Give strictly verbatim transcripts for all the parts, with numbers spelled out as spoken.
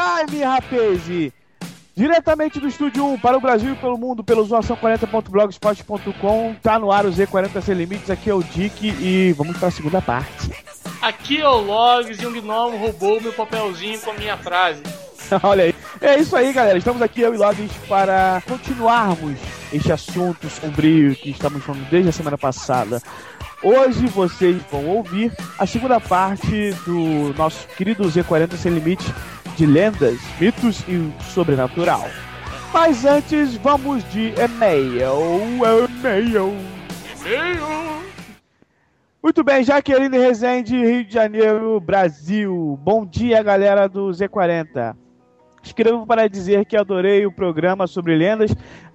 time, rapaz! Diretamente do Estúdio um para o Brasil e pelo mundo, pelo zoação quarenta ponto blogspot ponto com, tá no ar o Z quarenta Sem Limites, aqui é o Dick e vamos para a segunda parte. Aqui é o Logs e um gnomo roubou meu papelzinho com a minha frase. Olha aí, é isso aí, galera, estamos aqui, eu e Logs, para continuarmos este assunto sombrio que estamos falando desde a semana passada. Hoje vocês vão ouvir a segunda parte do nosso querido Z quarenta Sem Limites de lendas, mitos e o sobrenatural. Mas antes, vamos de e-mail. E-mail. E-mail. Muito bem, Jaqueline Rezende, Rio de Janeiro, Brasil. Bom dia, galera do Z quarenta. Escrevo para dizer que adorei o programa sobre lendas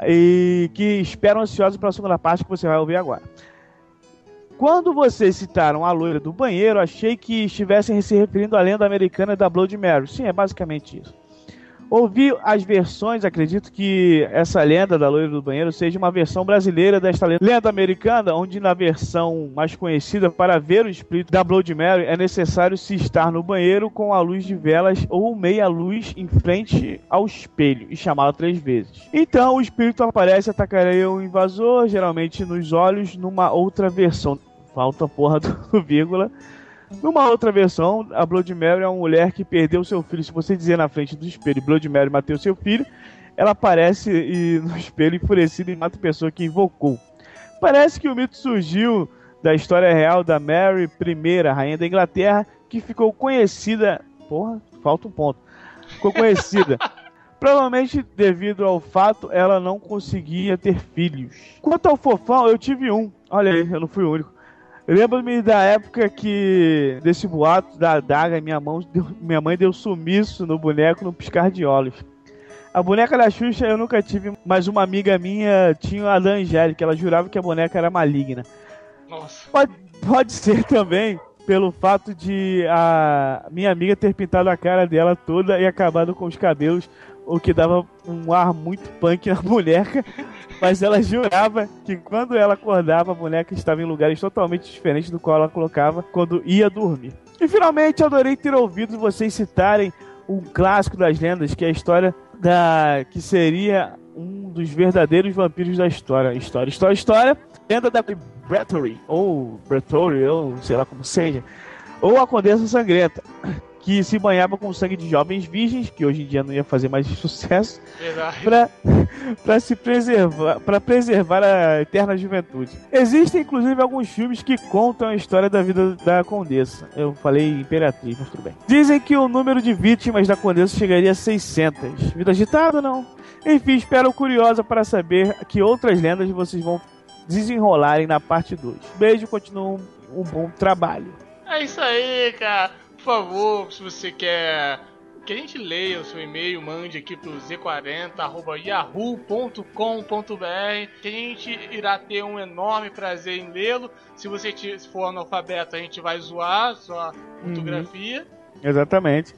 e que espero ansioso para a segunda parte que você vai ouvir agora. Quando vocês citaram a loira do banheiro, achei que estivessem se referindo à lenda americana da Bloody Mary. Sim, é basicamente isso. Ouvi as versões, acredito que essa lenda da loira do banheiro seja uma versão brasileira desta lenda americana, onde na versão mais conhecida, para ver o espírito da Bloody Mary, é necessário se estar no banheiro com a luz de velas ou meia luz em frente ao espelho e chamá-la três vezes. Então o espírito aparece e atacaria o invasor, geralmente nos olhos, numa outra versão. Falta a porra do vírgula. Numa outra versão, a Bloody Mary é uma mulher que perdeu seu filho. Se você dizer na frente do espelho, Bloody Mary matou seu filho, ela aparece e, no espelho enfurecida e mata a pessoa que invocou. Parece que o mito surgiu da história real da Mary I, rainha da Inglaterra, que ficou conhecida... Porra, falta um ponto. Ficou conhecida... Provavelmente devido ao fato ela não conseguia ter filhos. Quanto ao fofão, eu tive um. Olha aí, eu não fui o único. Lembro-me da época que, desse boato da adaga, minha, mão deu, minha mãe deu sumiço no boneco no piscar de olhos. A boneca da Xuxa eu nunca tive, mas uma amiga minha tinha a da Angélica, ela jurava que a boneca era maligna. Nossa. Pode, pode ser também pelo fato de a minha amiga ter pintado a cara dela toda e acabado com os cabelos, o que dava um ar muito punk na boneca, mas ela jurava que quando ela acordava, a boneca estava em lugares totalmente diferentes do qual ela colocava quando ia dormir. E finalmente, adorei ter ouvido vocês citarem um clássico das lendas, que é a história da... que seria um dos verdadeiros vampiros da história. História, história, história. Lenda da Brathory, ou Brathory, ou sei lá como seja, ou a Condessa Sangrenta, que se banhava com sangue de jovens virgens, que hoje em dia não ia fazer mais sucesso, para para se preservar, para preservar a eterna juventude. Existem inclusive alguns filmes que contam a história da vida da Condessa. Eu falei Imperatriz, mas tudo bem. Dizem que o número de vítimas da Condessa chegaria a seiscentas. Vida agitada, não? Enfim, espero curiosa para saber que outras lendas vocês vão desenrolarem na parte dois. Beijo, continuem um bom trabalho. É isso aí, cara. Por favor, se você quer que a gente leia o seu e-mail, mande aqui pro z quarenta arroba yahoo ponto com ponto b r, que a gente irá ter um enorme prazer em lê-lo. Se você se for analfabeto, a gente vai zoar sua ortografia. Uhum. Exatamente.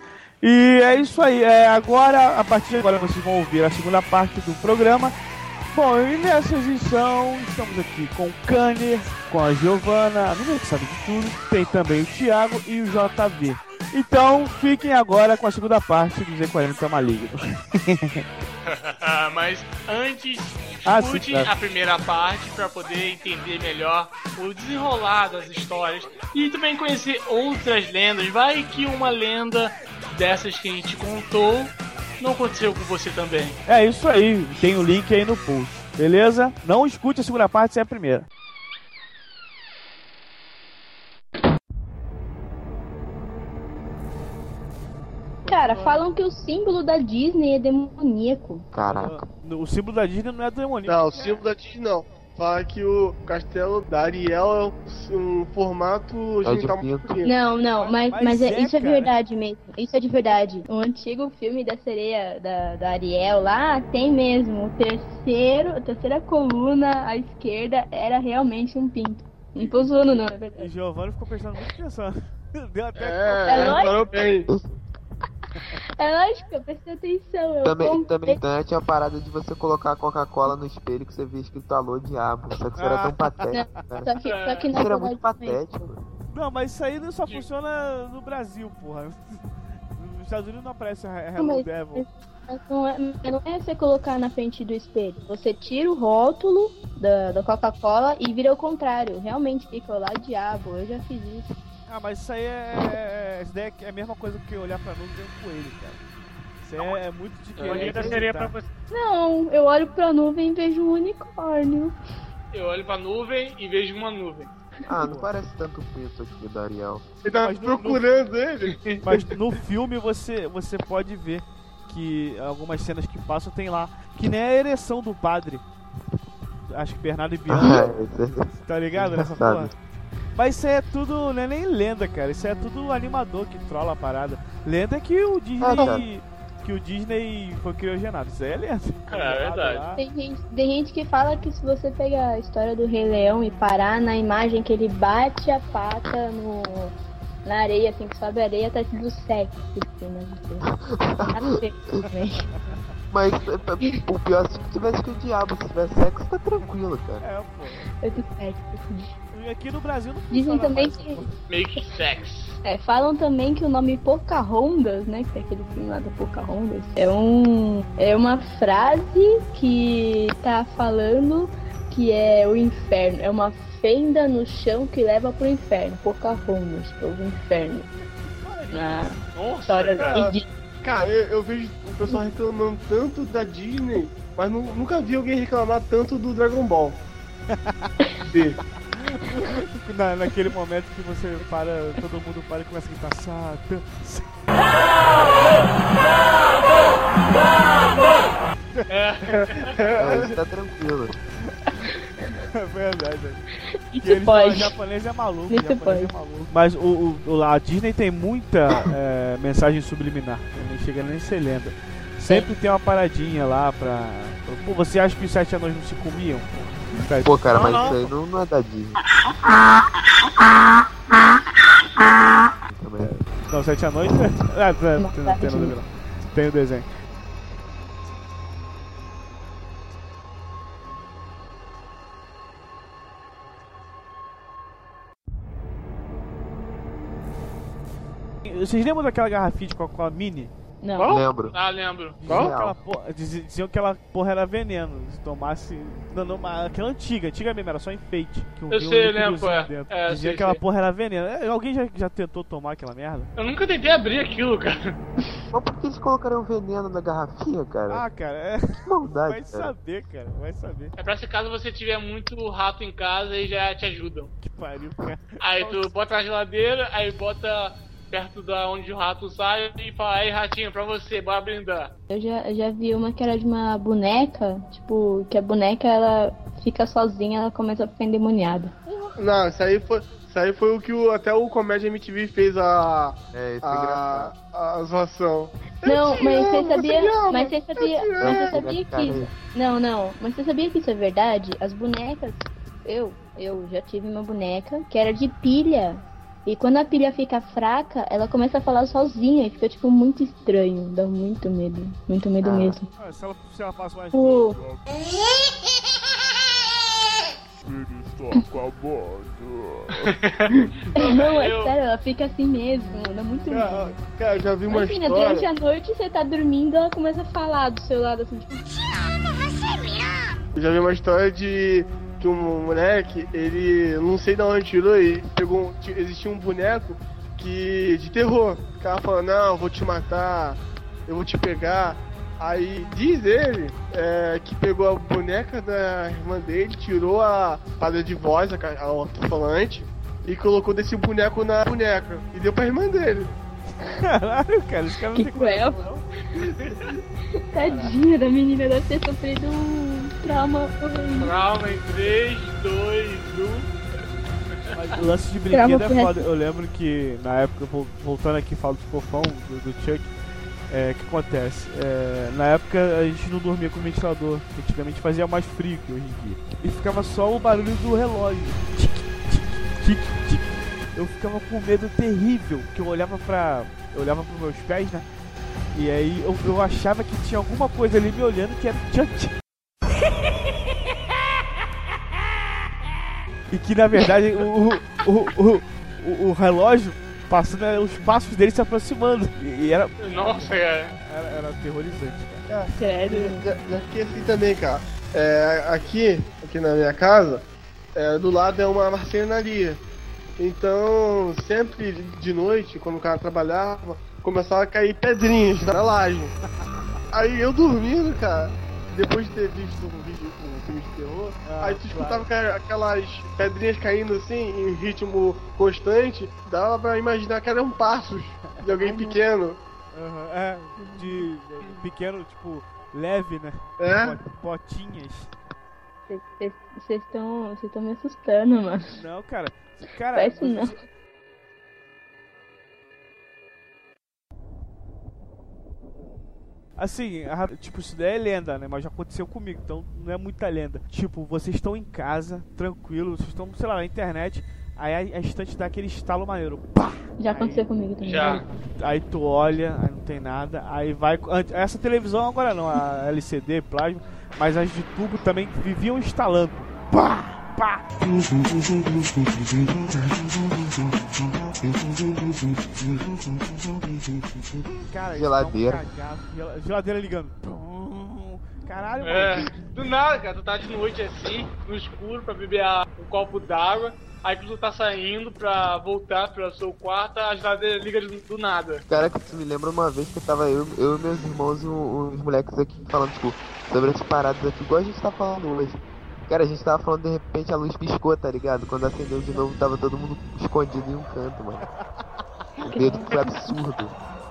E é isso aí. É, agora, a partir de agora, vocês vão ouvir a segunda parte do programa. Bom, e nessa edição estamos aqui com o Kanner, com a Giovana, a menina que sabe de tudo, tem também o Thiago e o J V. Então, fiquem agora com a segunda parte do Z quarenta Maligno. Mas antes, ah, escute sim, claro. a primeira parte para poder entender melhor o desenrolar das histórias e também conhecer outras lendas. Vai que uma lenda dessas que a gente contou não aconteceu com você também. É isso aí, tem o link aí no post, beleza? Não escute a segunda parte sem a primeira. Cara, falam que o símbolo da Disney é demoníaco. Caraca. O símbolo da Disney não é demoníaco. Não, o símbolo da Disney não. Fala que o castelo da Ariel é um, um formato É genital de pinto. masculino. Não, não, mas, Mas mas é, é, isso é cara. verdade mesmo. Isso é de verdade. O antigo filme da sereia da, da Ariel lá tem mesmo. O terceiro, a terceira coluna à esquerda era realmente um pinto. Não tô zoando, não, é E verdade. Giovanni ficou prestando muita atenção. Deu até É, É lógico. parou bem. É lógico, eu prestei atenção. Eu Também, comprei- também então, tinha a parada de você colocar a Coca-Cola no espelho que você via escrito alô diabo. Só que isso era tão patético, cara. Só que, só que Isso na era verdade muito patético. Não, mas isso aí só funciona no Brasil, porra. Nos Estados Unidos não aparece a Não, Hello mas- Devil. Mas Não é, não é você colocar na frente do espelho. Você tira o rótulo da, da Coca-Cola e vira o contrário. Realmente fica lá diabo. Eu já fiz isso. Ah, mas isso aí é. Isso daí é a mesma coisa que olhar pra nuvem e ver um coelho, cara. Isso aí é muito de querer. Bonita seria pra você. Não, eu olho pra nuvem e vejo um unicórnio. Eu olho pra nuvem e vejo uma nuvem. Ah, não parece tanto pinto aqui da Ariel. Ele tá Mas no- procurando ele. Mas no filme você, você pode ver que algumas cenas que passam tem lá. Que nem a ereção do padre. Acho que Bernardo e Ah, Bianca. esse é- Tá ligado nessa engraçado. porra? Mas isso aí é tudo, não é nem lenda, cara. Isso aí é tudo animador que trola a parada. Lenda é que o Disney. Ah, tá. Que o Disney foi criogenado. Isso aí é lenda. É, verdade. Lá. Tem gente, tem gente que fala que se você pegar a história do Rei Leão e parar na imagem que ele bate a pata no, na areia, assim, que sobe a areia, tá tudo sexy. Assim, né? Nada a ver também. Mas é, o pior é se tivesse que o diabo, se tiver sexo, tá tranquilo, cara. É, pô. É tudo sexy. Assim. E aqui no Brasil não Dizem funciona também mais essa que- porra. Make sex. É, falam também que o nome Pocahontas, né, que tem aquele filme lá da Pocahontas, é um é uma frase que tá falando que é o inferno, é uma fenda no chão que leva pro inferno, Pocahontas, pro inferno. Na Nossa, história cara. de Cara, eu, eu vejo o pessoal reclamando tanto da Disney, mas nu- nunca vi alguém reclamar tanto do Dragon Ball. Z. Na, naquele momento que você para, todo mundo para e começa a gritar Satan. É, isso tá tranquilo. É verdade. Que Isso eles falam, pode. japonês é maluco, Isso japonês pode. é maluco. Mas o, o, o- a Disney tem muita é, mensagem subliminar, não chega nem a ser lenda. Sempre tem uma paradinha lá pra... Pô, você acha que os sete anões não se comiam? Tá, Pô, cara, Não, mas não. isso aí não, não é da Disney. Também. não, sete anões... Ah, tá, Não, tem, tá, tem, sim. no- tem o desenho. Vocês lembram daquela garrafinha de Coca-Cola mini? Não. Qual? Lembro. Ah, lembro. Diziam Qual? que, aquela porra, dizi- diziam que aquela porra era veneno. Se tomasse. Não, não, mas aquela antiga, antiga mesmo, era só enfeite. Que Eu vinha um sei, eu lembro, líquidozinho é. dentro. É, Dizia sei, que aquela sei. porra era veneno. É, alguém já, já tentou tomar aquela merda? Eu nunca tentei abrir aquilo, cara. Mas por que eles colocaram veneno na garrafinha, cara? Ah, cara, é. Que maldade, Vai cara. saber, cara, vai saber. É pra se caso você tiver muito rato em casa e já te ajudam. Que pariu, cara. Aí tu bota na geladeira, aí bota perto da onde o rato sai e fala, aí ratinho, pra você, bora brindar. Eu já, eu já vi uma que era de uma boneca, tipo, que a boneca ela fica sozinha, ela começa a ficar endemoniada. Não, isso aí foi, isso aí foi o que o, até o Comédia M T V fez a. É, isso é a, engraçado. a zoação. Não, te mas amo, você você sabia, me ama, mas você sabia, eu te mas você amo. sabia Cara, que não, não, mas você sabia que isso é verdade? As bonecas, eu, eu já tive uma boneca que era de pilha. E quando a pilha fica fraca, ela começa a falar sozinha e fica tipo muito estranho, dá muito medo, muito medo Ah. mesmo. Ah, se, ela, se ela passa mais. O Não, é Eu- sério, ela fica assim mesmo, dá muito Cara, medo. cara, eu já vi uma Imagina, durante história. a noite você tá dormindo, ela começa a falar do seu lado assim, tipo, Eu já vi uma história de que um moleque, ele não sei de onde tirou, ele pegou. um- ti- Existia um boneco que. de terror. O cara falando, não, eu vou te matar, eu vou te pegar. Aí diz ele é, que pegou a boneca da irmã dele, tirou a parada de voz, a, ca- a alto-falante, e colocou desse boneco na boneca. E deu pra irmã dele. Caralho, cara, esse cara não Que tem cruel. coração, não. tadinha da menina, deve ter sofrido um trauma horrível. Trauma em três, dois, um. Mas o lance de brinquedo Trava é pro foda. Eu lembro que na época, vol- voltando aqui, falo do fofão, do, do Chuck. É, o que acontece? É, na época a gente não dormia com ventilador. Antigamente fazia mais frio que hoje em dia. E ficava só o barulho do relógio. Tic, tic, tic, tic. Eu ficava com medo terrível. Que eu olhava pra. Eu olhava pros meus pés, né? E aí eu, eu achava que tinha alguma coisa ali me olhando que era o Chuck. E que na verdade o, o, o, o, o relógio passando, é, os passos dele se aproximando. E, e era. Nossa, cara. Era, era aterrorizante, cara. É, Sério. já, já fiquei assim também, cara. É, aqui, aqui na minha casa, é, do lado é uma marcenaria. Então, sempre de noite, quando o cara trabalhava, começava a cair pedrinhas na laje. Aí eu dormindo, cara, depois de ter visto um vídeo, um filme de terror, Ah, aí tu escutava claro. ca- aquelas pedrinhas caindo assim, em ritmo constante, dava pra imaginar que eram passos de alguém pequeno. Aham, é, de é, pequeno, tipo, leve, né? É? Pot- Potinhas. Vocês estão vocês estão me assustando, mano. Não, cara. Cara, Faz isso não. assim, a- tipo, isso daí é lenda, né? Mas já aconteceu comigo, então não é muita lenda. Tipo, vocês estão em casa, tranquilo, vocês estão, sei lá, na internet, aí a, a estante dá aquele estalo maneiro. Pá! Já Aí- aconteceu comigo também. Já. Aí tu olha, aí não tem nada, aí vai. ant- Essa televisão agora não, a L C D, plasma, mas as de tubo também viviam instalando. Pá! Pá! Cara, isso dá um Geladeira. cagaço. Gela- Geladeira ligando. Pum. Caralho, É, mano. do nada, cara, tu tá de noite assim, no escuro, pra beber a- um copo d'água, aí tu tá saindo pra voltar pro seu quarto, a geladeira liga do, do nada. Cara, que tu me lembra uma vez que tava eu, eu e meus irmãos e um- uns moleques aqui falando, tipo, sobre essas paradas aqui, igual a gente tá falando hoje. Cara, a gente tava falando, de repente a luz piscou, tá ligado? Quando acendeu de novo, tava todo mundo escondido em um canto, mano. O medo foi absurdo.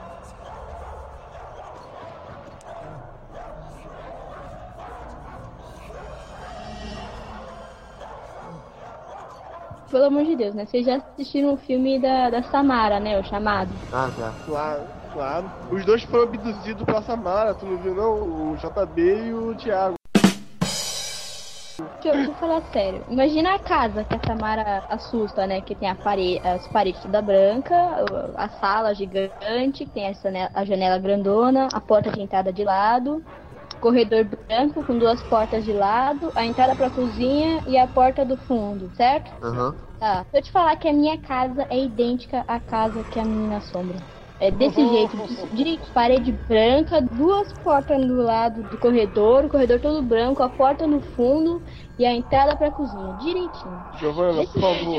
Pelo amor de Deus, né? Vocês já assistiram o filme da, da Samara, né? O Chamado. Ah, já. Claro, claro. Os dois foram abduzidos pela Samara, tu não viu não? O J B e o Thiago. Deixa eu, deixa eu falar sério. Imagina a casa que a Samara assusta, né? Que tem a pare- as paredes toda branca, o- a sala gigante, que tem a janela, a janela grandona, a porta de entrada de lado, corredor branco com duas portas de lado, a entrada pra cozinha e a porta do fundo, certo? Aham. Tá. Se eu te falar que a minha casa é idêntica à casa que a menina assombra. É desse jeito, de parede branca, duas portas do lado do corredor, o corredor todo branco, a porta no fundo e a entrada pra cozinha, direitinho. Giovana, por favor.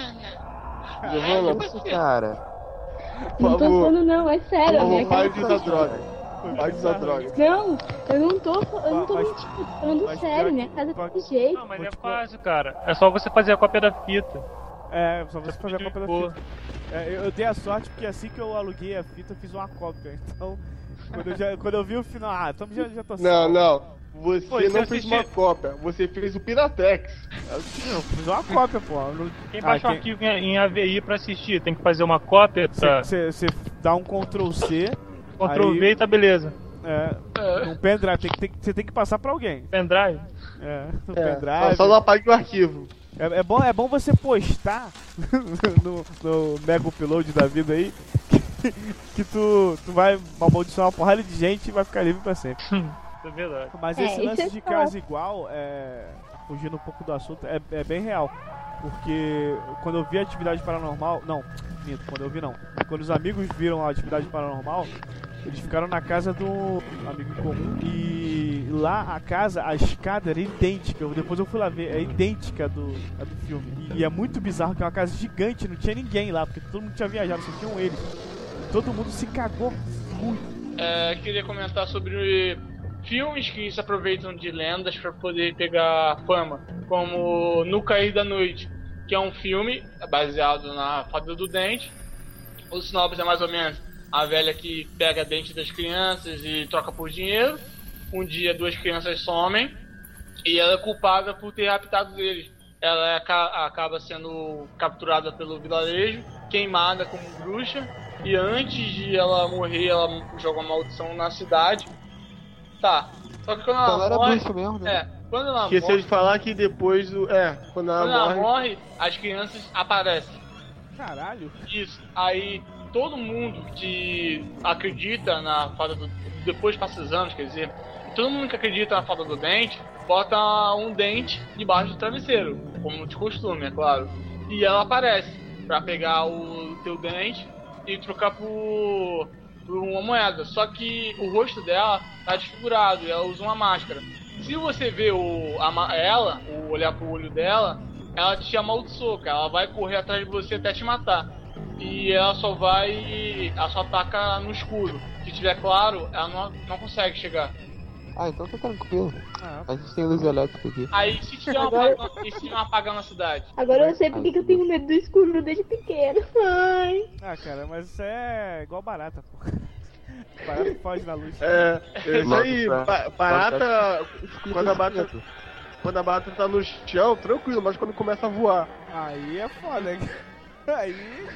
Giovana, Isso, cara. por Não tô favor. falando não, é sério. Por a minha favor, pare casa de usar droga. Pare de usar droga. Não, eu não tô, eu não tô Mas- mentindo, tô falando mas sério, pior minha que- casa é pior desse jeito. Não, mas Vou é te fácil, cara. É só você fazer a cópia da fita. É, só você fazer a cópia da Pô. fita. É, eu, eu dei a sorte porque assim que eu aluguei a fita, eu fiz uma cópia. Então, quando eu, já, quando eu vi o final, ah, então já, já tô Não, salvo. não. Você Pô, não isso eu fez assisti- uma cópia, você fez o Piratex. Eu fiz uma cópia, pô. Não- Quem Ah, baixa o quem- arquivo em em A V I pra assistir, tem que fazer uma cópia pra Você você dá um Ctrl C, Ctrl aí- V e tá beleza. é, um pendrive, tem que, tem, que- você tem que passar pra alguém. Pendrive. É, um É, pendrive. só não apague o arquivo. É, é bom, é bom você postar no, no Mega Upload da vida aí que, que tu, tu vai amaldiçoar uma porrada de gente e vai ficar livre pra sempre. Isso é verdade. Mas É, esse isso lance é de só- casa igual, é, fugindo um pouco do assunto, é, é bem real. Porque quando eu vi a atividade paranormal. Não, minto, quando eu vi não. Quando os amigos viram a atividade paranormal, eles ficaram na casa do amigo em comum. E lá a casa, a escada era idêntica. Eu- Depois eu fui lá ver, é idêntica do, a do filme. E, e é muito bizarro que é uma casa gigante, não tinha ninguém lá, porque todo mundo tinha viajado, só tinham eles. E todo mundo se cagou muito. É, queria comentar sobre filmes que se aproveitam de lendas para poder pegar fama, como No Cair da Noite, que é um filme baseado na Fada do Dente. O sinopse é mais ou menos a velha que pega dente das crianças e troca por dinheiro. Um dia duas crianças somem e ela é culpada por ter raptado eles. Ela aca- acaba sendo capturada pelo vilarejo, queimada como bruxa, e antes de ela morrer, ela joga uma maldição na cidade. Tá. Só que quando ela Então ela era morre, bruxa mesmo, né? é, quando ela Esqueceu morre, de falar que depois do. É, quando ela quando ela morre. morre, as crianças aparecem. Caralho. Isso. Aí todo mundo que acredita na fada do. Depois passa os anos, quer dizer, todo mundo que acredita na fada do dente bota um dente debaixo do travesseiro, como de costume, é claro. E ela aparece pra pegar o teu dente e trocar por, por uma moeda. Só que o rosto dela tá desfigurado e ela usa uma máscara. Se você ver o, a, ela, ou olhar pro olho dela, ela te amaldiçoa, cara. Ela vai correr atrás de você até te matar. E ela só vai... Ela só ataca no escuro. Se tiver claro, ela não, não consegue chegar. Ah, então tá tranquilo. Ah, A gente tem luz elétrica aqui. Aí se tiver um Agora- apagão, e se tiver um apagão na cidade? Agora eu sei porque que eu tenho medo do escuro desde pequeno. Ai. ah, cara, mas isso é igual barata, pô. Barata foge da luz. É, é isso aí. Nossa, Ba- barata, quando a barata, quando a barata tá no chão, tranquilo, mas quando começa a voar. Aí é foda, hein? Aí.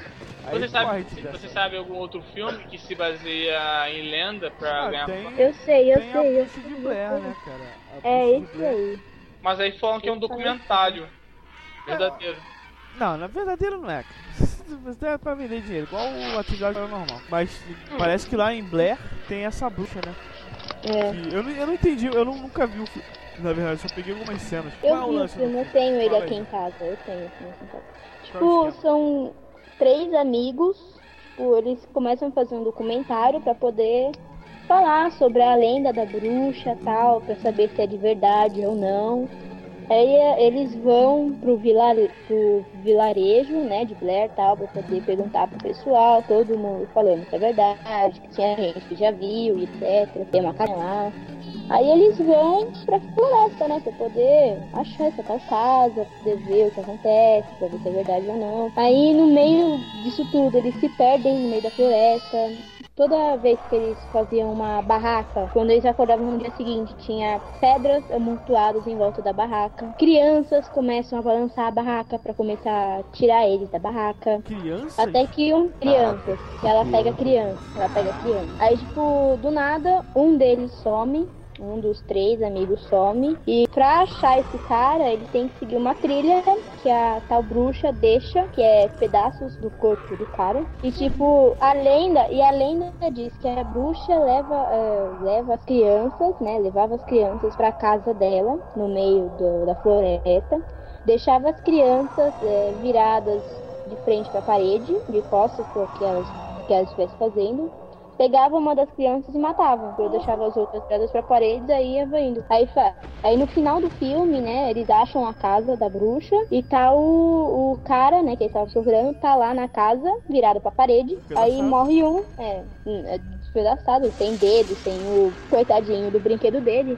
Aí Você sabe, corre, você dessa. sabe algum outro filme que se baseia em lenda pra Ah, ganhar tem, fama? Eu sei, eu tem a sei, eu Bruxa sei. de Blair, né, cara? A É Bruxa de esse Blair. aí. Mas aí falam que é um documentário verdadeiro. Não, na verdadeira não é. Você é pra vender dinheiro, igual o atividade paranormal. Mas parece que lá em Blair tem essa bruxa, né? É. Que eu, não, eu não entendi, eu não- nunca vi o filme. Na verdade, só peguei algumas cenas. Eu Qual é o vi o lance do filme, eu filme? tenho ele Fala aqui aí. em casa, eu tenho aqui em casa. Qual Tipo, é o esquema? são três amigos, tipo, eles começam a fazer um documentário pra poder falar sobre a lenda da bruxa e tal, pra saber se é de verdade ou não. Aí eh, eles vão pro, vilare... pro vilarejo, né, de Blair e tal, pra poder perguntar pro pessoal, todo mundo falando que é verdade, que tinha gente que já viu e etcétera. Tem uma casa lá. Aí eles vão pra floresta, né, pra poder achar essa tal casa, pra poder ver o que acontece, pra ver se é verdade ou não. Aí no meio disso tudo, eles se perdem no meio da floresta. Toda vez que eles faziam uma barraca, quando eles acordavam no dia seguinte, tinha pedras amontoadas em volta da barraca. Crianças começam a balançar a barraca pra começar a tirar eles da barraca. Crianças? Até que um... Crianças. Ela pega criança. Ela pega criança. Aí, tipo, do nada, um deles some. Um dos três amigos some. E pra achar esse cara, ele tem que seguir uma trilha que a tal bruxa deixa, que é pedaços do corpo do cara. E tipo, a lenda, e a lenda diz que a bruxa leva, uh, leva as crianças, né? Levava as crianças pra casa dela, no meio do, da floresta. Deixava as crianças uh, viradas de frente pra parede, de costas pro que elas, que elas estivessem fazendo. Pegava uma das crianças e matava. Eu deixava as outras viradas pra parede, aí ia indo. Aí, aí no final do filme, né, eles acham a casa da bruxa e tá o, o cara, né, que eles estavam procurando, tá lá na casa, virado pra parede. Aí morre um, é, é despedaçado, sem dedo, sem o coitadinho do brinquedo dele.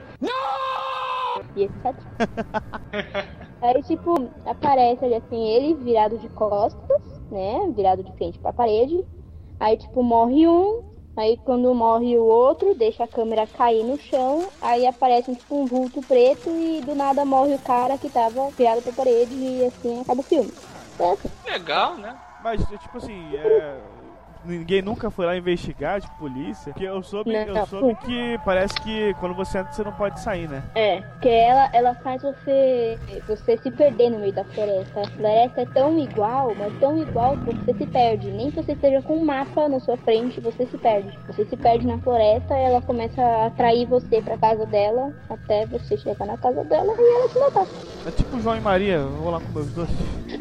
Não! E etcétera. Aí, tipo, aparece ali assim, ele virado de costas, né, virado de frente pra parede. Aí, tipo, morre um. Aí quando morre o outro, deixa a câmera cair no chão, aí aparece tipo um vulto preto e do nada morre o cara que tava virado pra parede e assim acaba o filme. É assim. Legal, né? Mas, tipo assim, é... ninguém nunca foi lá investigar, de polícia. Porque eu soube, Não. eu soube que parece que quando você entra você não pode sair, né? É, porque ela, ela faz você, você se perder no meio da floresta. A floresta é tão igual, mas tão igual que você se perde. Nem que você esteja com um mapa na sua frente, você se perde. Você se perde na floresta e ela começa a atrair você pra casa dela, até você chegar na casa dela e ela te matar. É tipo João e Maria, eu vou lá com meus doces.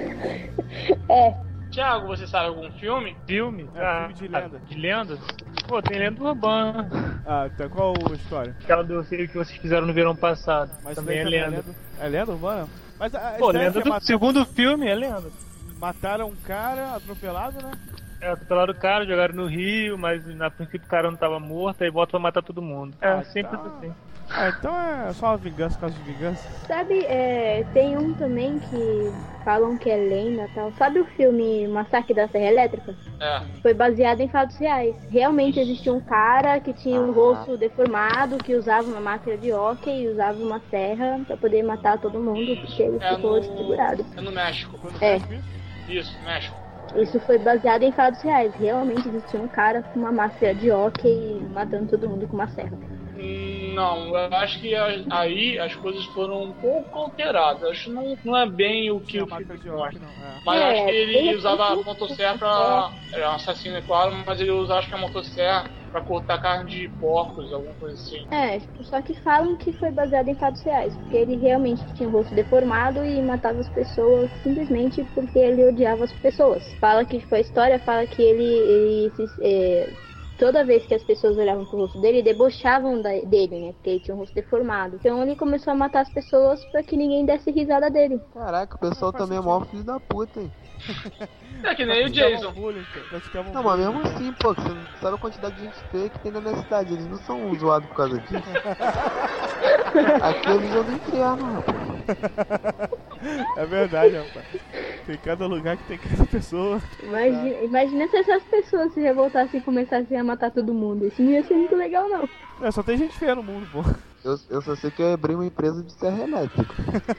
É. Thiago, você sabe algum filme? Filme? É, Ah, filme de lenda. ah, de lenda? Pô, tem lenda urbana. Ah, tá. Qual a história? Aquela do filme que vocês fizeram no verão passado. Mas também é daí lenda. É lenda urbana? Mas a, Pô, essa lenda é do mat- segundo filme é lenda. mataram um cara atropelado, né? É, atropelaram o cara, jogaram no rio, mas na princípio o cara não tava morto, aí volta pra matar todo mundo. É, Ah, sempre tá. assim. Ah, então é só uma vingança, caso de vingança. Sabe, é, tem um também que falam que é lenda e tal. Sabe o filme Massacre da Serra Elétrica? É. Foi baseado em fatos reais. Realmente existia um cara que tinha um rosto deformado, que usava uma máquina de hóquei e usava uma serra pra poder matar todo mundo, porque ele É ficou no, desfigurado. é no México. É. Isso, México. Isso foi baseado em fatos reais. Realmente existia um cara com uma máscara de hóquei matando todo mundo com uma serra. Hum, Não, eu acho que aí as coisas foram um pouco alteradas. Acho que não, não é bem o que o filme mostra. É. Mas é, acho que ele usava a motosserra pra... É um assassino, é claro, mas ele usava, acho que a motosserra pra cortar carne de porcos, alguma coisa assim. É, só que falam que foi baseado em fatos reais, porque ele realmente tinha o rosto deformado e matava as pessoas simplesmente porque ele odiava as pessoas. Fala que, tipo, a história fala que ele, ele se, é, toda vez que as pessoas olhavam pro rosto dele, debochavam da, dele, né, porque ele tinha um rosto deformado. Então ele começou a matar as pessoas pra que ninguém desse risada dele. Caraca, o pessoal também é mó filho da puta, hein? É que nem o Jason. Não, mas mesmo assim, pô, você não sabe a quantidade de gente feia que tem na minha cidade. Eles não são zoados por causa disso. Aqui eles vão do inferno, rapaz. É verdade, rapaz. Tem cada lugar que tem cada pessoa. Imagina, imagina se essas pessoas se revoltassem e começassem a matar todo mundo. Isso não ia ser muito legal, não. É, só tem gente feia no mundo, pô. Eu, eu só sei que eu abri uma empresa de serra elétrica.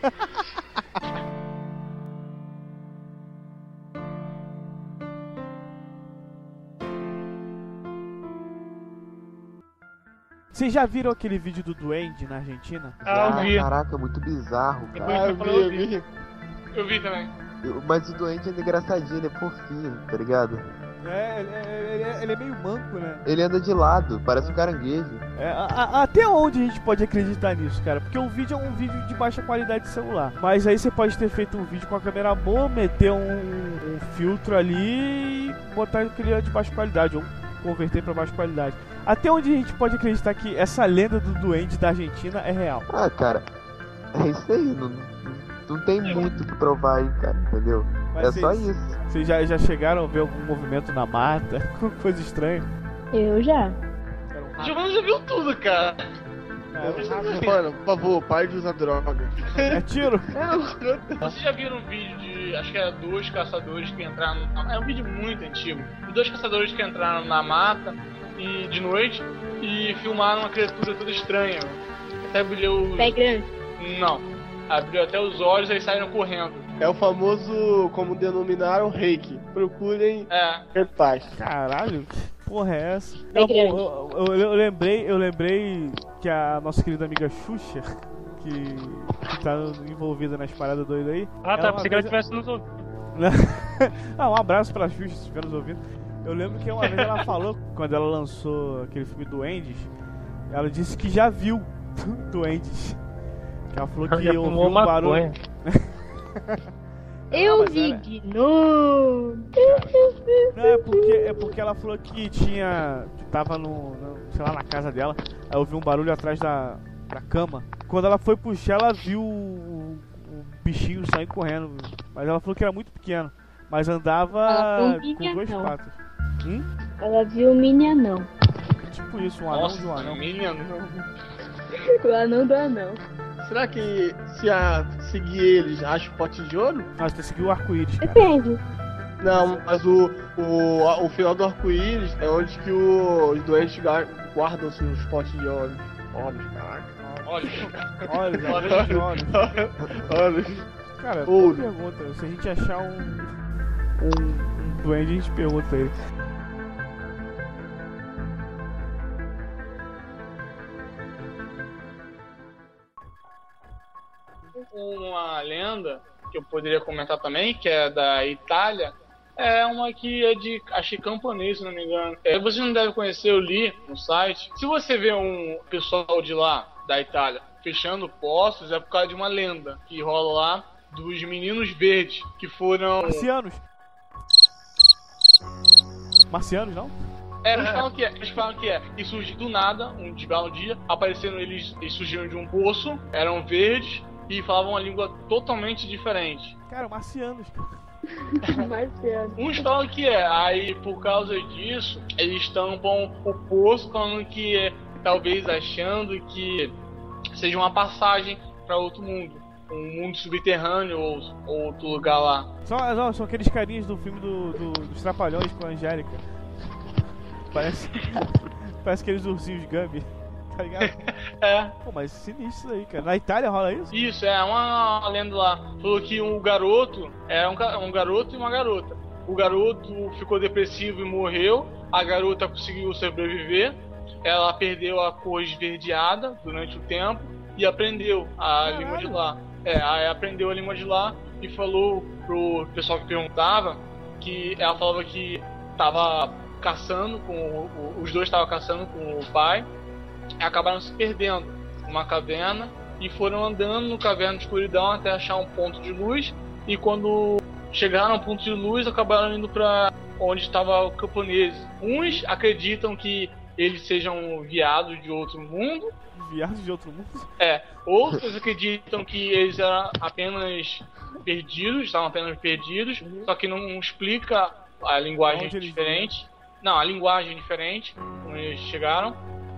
Vocês já viram aquele vídeo do Duende na Argentina? Ah, eu vi. Caraca, muito bizarro, cara. Ah, eu vi, eu vi. Eu vi também. Eu- Mas o doente é engraçadinho, ele é fofinho, tá ligado? É, ele é, ele é- ele é meio manco, né? Ele anda de lado, parece um caranguejo. É, a- a- até onde a gente pode acreditar nisso, cara? Porque o vídeo é um vídeo de baixa qualidade de celular. Mas aí você pode ter feito um vídeo com a câmera boa, meter um, um filtro ali e botar aquele de baixa qualidade, ou converter pra baixa qualidade. Até onde a gente pode acreditar que essa lenda do duende da Argentina é real? Ah, cara, é isso aí, não, não tem muito o que provar aí, cara, entendeu? Mas é só vocês- isso. Vocês já, já chegaram a ver algum movimento na mata? Coisa estranha? Eu já. Era um rato. Giovanni já viu tudo, cara. Era um rato. Mano, por favor, pare de usar droga. É tiro? Vocês já viram um vídeo de, acho que era dois caçadores que entraram, é um vídeo muito antigo, de dois caçadores que entraram na mata e de noite e filmaram uma criatura toda estranha. Até brilhou... Pé grande. Não. Abriu até os olhos e saíram correndo. É o famoso, como denominaram, reiki. Procurem É. ter paz. Caralho, que porra é essa? É Eu, grande. eu, eu- eu lembrei, eu lembrei que a nossa querida amiga Xuxa, que, que tá envolvida nas paradas doidas aí. Ah, tá, ela pensei que uma ela vez- tivesse nos ouvindo. Ah, um abraço pra Xuxa, se estiver nos ouvindo. Eu lembro que uma vez ela falou, quando ela lançou aquele filme Duendes, ela disse que já viu Duendes. Que ela falou que Já ouviu fumou um barulho. maconha. Eu mas vi era- de novo. Não, é porque, é porque ela falou que tinha. Que tava no, no- sei lá, na casa dela. Aí ouviu um barulho atrás da, da cama. Quando ela foi puxar, ela viu o, o bichinho sair correndo. Mas ela falou que era muito pequeno. Mas andava Ela viu um com duas Minion. patas. Hum? Ela viu o mini anão. Tipo isso, um anão de um Nossa, anão. menino. O anão do anão. Será que se a seguir eles acha o pote de ouro? Ah, você seguiu o arco-íris, cara. Depende. Não, mas o, o, a- o final do arco-íris é onde que o- os doentes ga- guardam seus potes de ouro. Olhos, caraca. Olha. Olha, já vejo de olhos. Olhos. Cara, boa Ouro. pergunta. Se a gente achar um. Um, um duende, a gente pergunta ele. Uma lenda que eu poderia comentar também, que é da Itália, é uma que é de, acho que camponês, se não me engano. É, você não deve conhecer, eu li no site. Se você vê um pessoal de lá, da Itália, fechando poços, é por causa de uma lenda que rola lá dos meninos verdes, que foram... Marcianos. Marcianos, não? É, eles falam que é, eles falam que é. E surgiu do nada, um de belo dia, apareceram eles, eles surgiram de um poço, eram verdes e falavam uma língua totalmente diferente. Cara, marcianos. Marciano. Uns falam que é, aí por causa disso, eles tampam o poço falando que é, talvez achando que seja uma passagem para outro mundo. Um mundo subterrâneo ou, ou outro lugar lá. São, não, são aqueles carinhas do filme do, do- dos Trapalhões com a Angélica. Parece. Parece aqueles ursinhos Gumby. Tá ligado? É, Pô, mas sinistro isso aí, cara. Na Itália rola isso? isso, é uma lenda lá. Falou que um garoto, é um, ca- um garoto e uma garota. O garoto ficou depressivo e morreu, a garota conseguiu sobreviver. ela perdeu a cor esverdeada durante o tempo e aprendeu a língua de lá. É, aí aprendeu a língua de lá e falou pro pessoal que perguntava que ela falava que tava caçando com o, os dois estavam caçando com o pai e acabaram se perdendo numa caverna e foram andando no caverna de escuridão até achar um ponto de luz, e quando chegaram ao ponto de luz acabaram indo para onde estava o camponês. Uns acreditam que eles sejam viados de outro mundo. Viados de outro mundo? É. Outros acreditam que eles eram apenas perdidos, estavam apenas perdidos, só que não explica a linguagem diferente. Não, a linguagem diferente, como eles chegaram.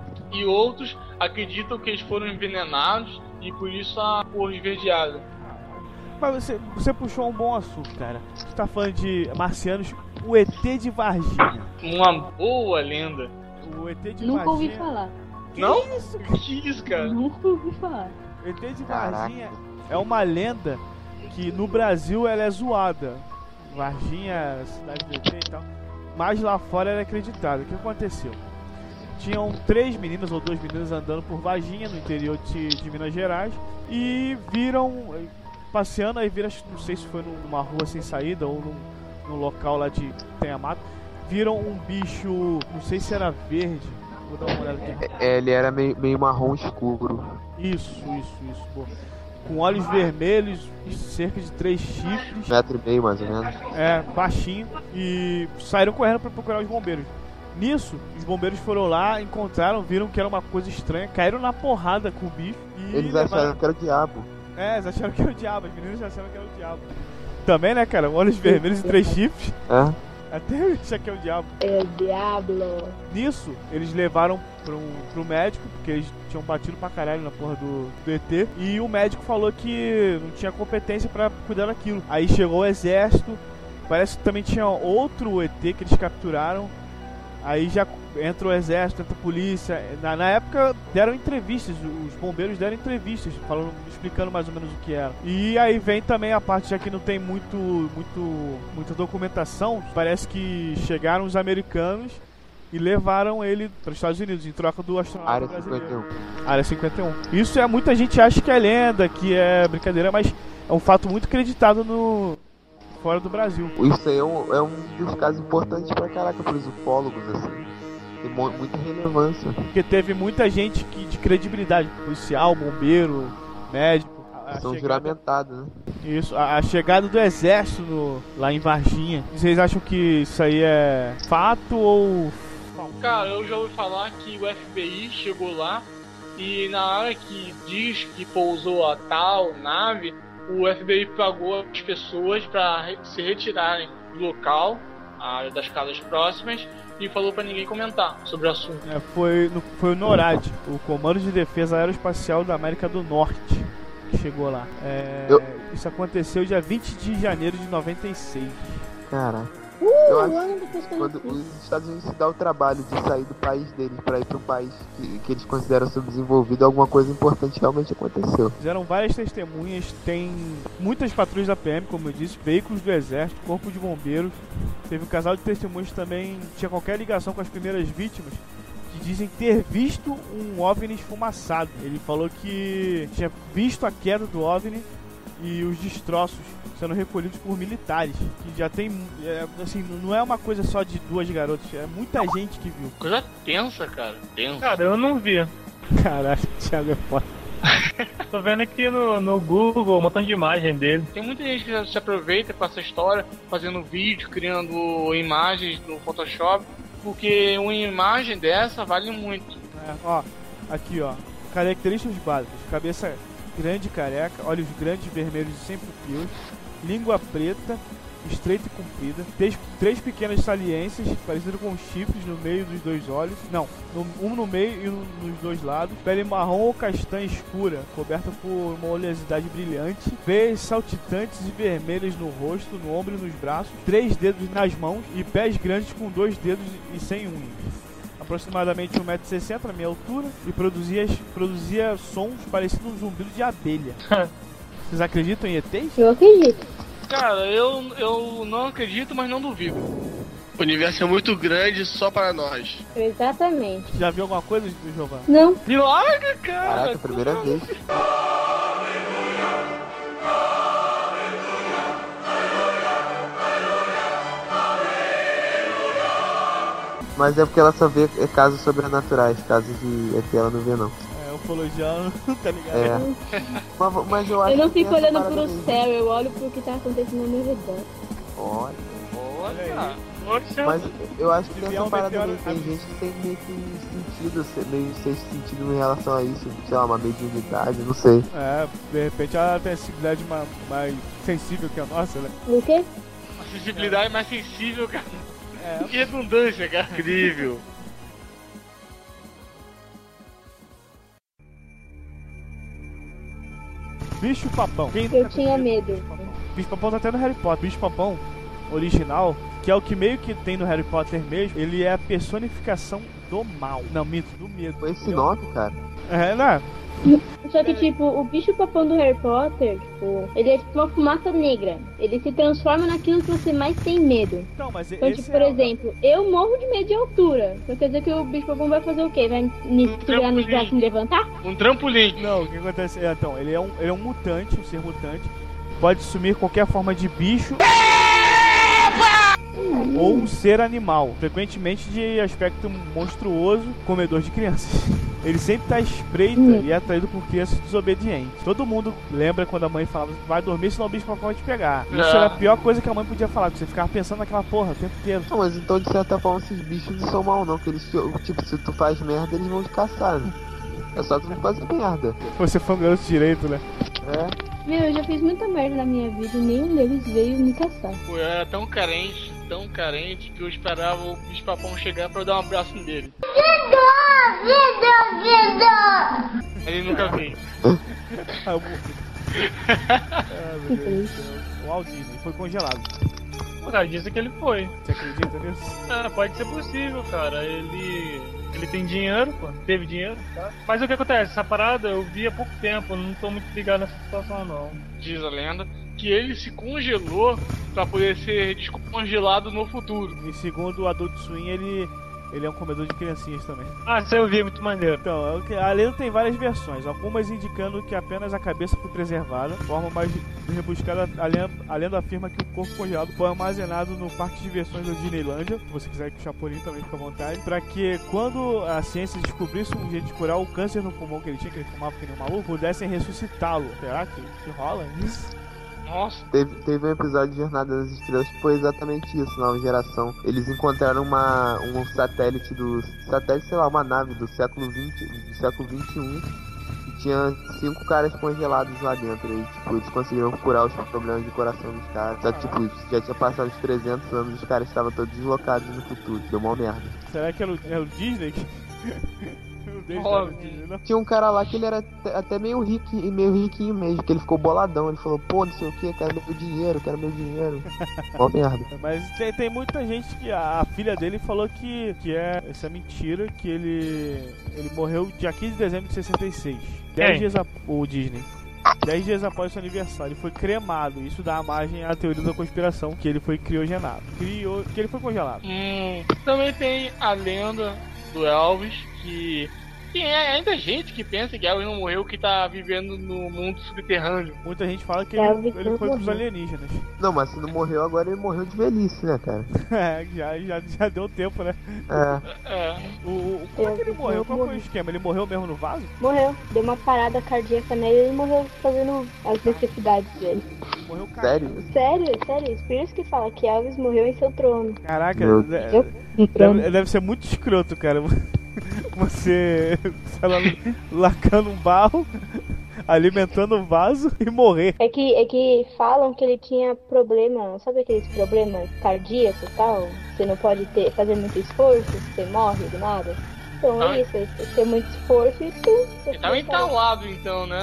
E outros acreditam que eles foram envenenados e por isso a cor esverdeada. Mas você, você puxou um bom assunto, cara. Você tá falando de marcianos, o E T de Varginha. Uma boa lenda. O E T de Nunca Varginha... ouvi falar. Que Não? Isso, que isso, cara? Nunca ouvi falar. O E T de Caraca. Varginha é uma lenda que no Brasil ela é zoada. Varginha, cidade do E T e tal. Mas lá fora ela é acreditada. O que aconteceu? Tinham três meninas ou duas meninas andando por Varginha, no interior de, de Minas Gerais, e viram, passeando, aí viram, não sei se foi numa rua sem saída ou num, num local lá de Tenha Mato, viram um bicho, não sei se era verde, vou dar uma olhada aqui. É, ele era meio, meio marrom escuro. Isso, isso, isso, boa. Com olhos vermelhos, cerca de três chifres, Metro e meio, mais ou menos. é, baixinho, e saíram correndo para procurar os bombeiros. Nisso, os bombeiros foram lá, encontraram, viram que era uma coisa estranha, caíram na porrada com o bicho e Eles levaram... acharam que era o diabo. É, eles acharam que era o diabo, as meninas acharam que era o diabo. Também, né, cara? Olhos vermelhos e três chifres. É? Até eu achar que é o diabo. É o diablo. Nisso, eles levaram pro, pro médico, porque eles tinham batido pra caralho na porra do, do E T. E o médico falou que não tinha competência pra cuidar daquilo. Aí chegou o exército, parece que também tinha outro E T que eles capturaram. Aí já entra o exército, entra a polícia. Na, na época deram entrevistas, os bombeiros deram entrevistas, falando, explicando mais ou menos o que era. E aí vem também a parte, já que não tem muito, muito, muita documentação, parece que chegaram os americanos e levaram ele para os Estados Unidos em troca do astronauta Área brasileiro. cinquenta e um. Área cinquenta e um. Isso é, muita gente acha que é lenda, que é brincadeira, mas é um fato muito acreditado no... fora do Brasil. Isso aí é um, é um dos casos importantes pra caraca pros ufólogos, assim. Tem mu- muita relevância. Porque teve muita gente que, de credibilidade, policial, bombeiro, médico. A, a São chegada, juramentados, né? isso, a, a chegada do exército no, lá em Varginha. Vocês acham que isso aí é fato ou... Cara, eu já ouvi falar que o F B I chegou lá e na hora que diz que pousou a tal nave, o F B I pagou as pessoas para re- se retirarem do local, a, das casas próximas, e falou para ninguém comentar sobre o assunto. É, foi, no, foi o NORAD, o Comando de Defesa Aeroespacial da América do Norte, que chegou lá. É, Eu- Isso aconteceu dia vinte de janeiro de noventa e seis. Caraca. Uh, Eu acho o ano depois que eu Quando nasci. os Estados Unidos se dá o trabalho de sair do país deles pra ir pro país que, que eles consideram subdesenvolvido, alguma coisa importante realmente aconteceu. Fizeram várias testemunhas, tem muitas patrulhas da P M, como eu disse, veículos do exército, corpo de bombeiros. Teve um casal de testemunhas também, tinha qualquer ligação com as primeiras vítimas, que dizem ter visto um OVNI esfumaçado. Ele falou que tinha visto a queda do OVNI e os destroços sendo recolhidos por militares, que já tem, é, assim, não é uma coisa só de duas garotas, é muita gente que viu. Coisa tensa, cara. Tensa. Cara, eu não vi. Caralho, o Thiago é foda. Tô vendo aqui no, no Google um montão de imagem dele. Tem muita gente que se aproveita com essa história, fazendo vídeo, criando imagens no Photoshop, porque uma imagem dessa vale muito. É, ó, aqui ó, características básicas: cabeça grande e careca, olhos grandes, vermelhos e sem pupilas, língua preta, estreita e comprida, três, três pequenas saliências, parecidas com chifres no meio dos dois olhos, não, no, um no meio e um nos dois lados, pele marrom ou castanha escura, coberta por uma oleosidade brilhante, veias saltitantes e vermelhas no rosto, no ombro e nos braços, três dedos nas mãos e pés grandes com dois dedos e sem unhas. Aproximadamente um metro e sessenta na minha altura e produzia, produzia sons parecidos um zumbido de abelha. Vocês acreditam em E Tês? Eu acredito. Cara, eu, eu não acredito, mas não duvido. O universo é muito grande só para nós. Exatamente. Já viu alguma coisa do Giovanni? Não. Milagre, cara! Caraca, primeira vez. Mas é porque ela só vê casos sobrenaturais, casos de é que ela não vê não. É, ufologiano, tá ligado? É. mas, mas eu acho Eu não que fico essa olhando parada pro mesmo. céu, eu olho pro que tá acontecendo ao meu redor. Olha. Olha! Poxa, Mas eu acho que Devia essa parada aumentar meio, a- tem gente que tem meio que sentido, se- meio sexto sentido em relação a isso, sei lá, uma mediunidade, não sei. É, de repente ela tem a sensibilidade ma- mais sensível que a nossa, né? O quê? A sensibilidade mais sensível, cara. É. Que redundância, cara. Incrível. Bicho papão. Quem Eu nunca tinha teve medo. Bicho papão tá até no Harry Potter. Bicho papão original, que é o que meio que tem no Harry Potter mesmo, ele é a personificação do mal. Não, mito, do medo. Com esse entendeu? nome, cara. É, né? Só que, tipo, o bicho papão do Harry Potter, tipo, ele é tipo uma fumaça negra. Ele se transforma naquilo que você mais tem medo. Então, mas Então, esse tipo, por é... exemplo, eu morro de medo de altura. Então quer dizer que o bicho papão vai fazer o quê? Vai me segurar nos braços e me levantar? Um trampolim. Não, o que acontece é, então, ele é um, ele é um mutante, um ser mutante. Pode assumir qualquer forma de bicho ou um ser animal, frequentemente de aspecto monstruoso, comedor de crianças. Ele sempre tá à espreita Hum. e é atraído por crianças desobedientes. Todo mundo lembra quando a mãe falava que vai dormir senão o bicho vai te pegar. Isso É. era a pior coisa que a mãe podia falar, porque você ficava pensando naquela porra o tempo inteiro. Não, mas então de certa forma esses bichos não são mal não, que eles, tipo, se tu faz merda, eles vão te caçar, né? É só tu não fazer merda. Você foi um garoto direito, né? É. Meu, eu já fiz muita merda na minha vida e nenhum deles veio me caçar. Pô, eu era tão carente, tão carente, que eu esperava o bicho papão chegar pra eu dar um abraço nele. Ele nunca veio. Ah, eu morri. Ah, meu Deus do céu. O Walt Disney foi congelado. o cara disse que ele foi. Você acredita nisso? Ah, pode ser possível, cara. Ele. Ele tem dinheiro, pô. Teve dinheiro, tá? Mas o que acontece? Essa parada eu vi há pouco tempo, eu não tô muito ligado nessa situação não. Diz a lenda que ele se congelou pra poder ser descongelado no futuro. E segundo o Adult Swim, ele, ele é um comedor de criancinhas também. Ah, isso eu vi, é muito maneiro. Então, é o que- a lenda tem várias versões, algumas indicando que apenas a cabeça foi preservada. De forma mais rebuscada, a lenda, a lenda afirma que o corpo congelado foi armazenado no parque de diversões da Disneylândia. Se você quiser que o Chapolin também fique à vontade. Pra que quando a ciência descobrisse um jeito de curar o câncer no pulmão que ele tinha, que ele fumava que nem um maluco, pudessem ressuscitá-lo. Será que, que rola isso? Nossa, Teve, teve um episódio de Jornada das Estrelas que foi exatamente isso, nova geração. Eles encontraram uma, um satélite do. Satélite, sei lá, uma nave do século vinte, do século vinte e um. E tinha cinco caras congelados lá dentro. E tipo, eles conseguiram curar os problemas de coração dos caras. Só que tipo, já tinha passado os trezentos anos, os caras estavam todos deslocados no futuro. Deu uma merda. Será que era o, era o Disney? que- o Disney, Óbvio. era o Disney, não? Tinha um cara lá que ele era até- até meio rico e meio riquinho mesmo, que ele ficou boladão. Ele falou, pô, não sei o que, quero meu dinheiro, quero meu dinheiro. Mó merda. Mas tem, tem muita gente que a, a filha dele falou que, que é essa é mentira, que ele ele morreu dia quinze de dezembro de sessenta e seis. Dez Quem? dias após o Disney. Dez dias após seu aniversário, ele foi cremado. Isso dá margem à teoria da conspiração, que ele foi criogenado. Criou, que ele foi congelado. hum, também tem a lenda do Elvis, que tem ainda gente que pensa que Elvis não morreu, que tá vivendo no mundo subterrâneo. Muita gente fala que Elvis ele, ele não foi pros morreu. alienígenas. Não, mas se não morreu agora, ele morreu de velhice, né, cara? É, já, já, já deu tempo, né? É. É, O, o, como é que ele Elvis morreu? não Qual foi o morreu. esquema? Ele morreu mesmo no vaso? Morreu. Deu uma parada cardíaca nele e ele morreu fazendo as necessidades dele. Morreu caindo. Sério? Sério, sério. Por isso que fala que Elvis morreu em seu trono. Caraca, Meu de- Eu? Um trono. deve, deve ser muito escroto, cara. Você, sei lá, lacando um barro, alimentando o vaso e morrer. É que, é que falam que ele tinha problema, sabe aqueles problemas cardíacos e tal? Você não pode ter, fazer muito esforço, você morre do nada. Então Ah. é isso, você tem muito esforço e tu. ele tava entalado então, né?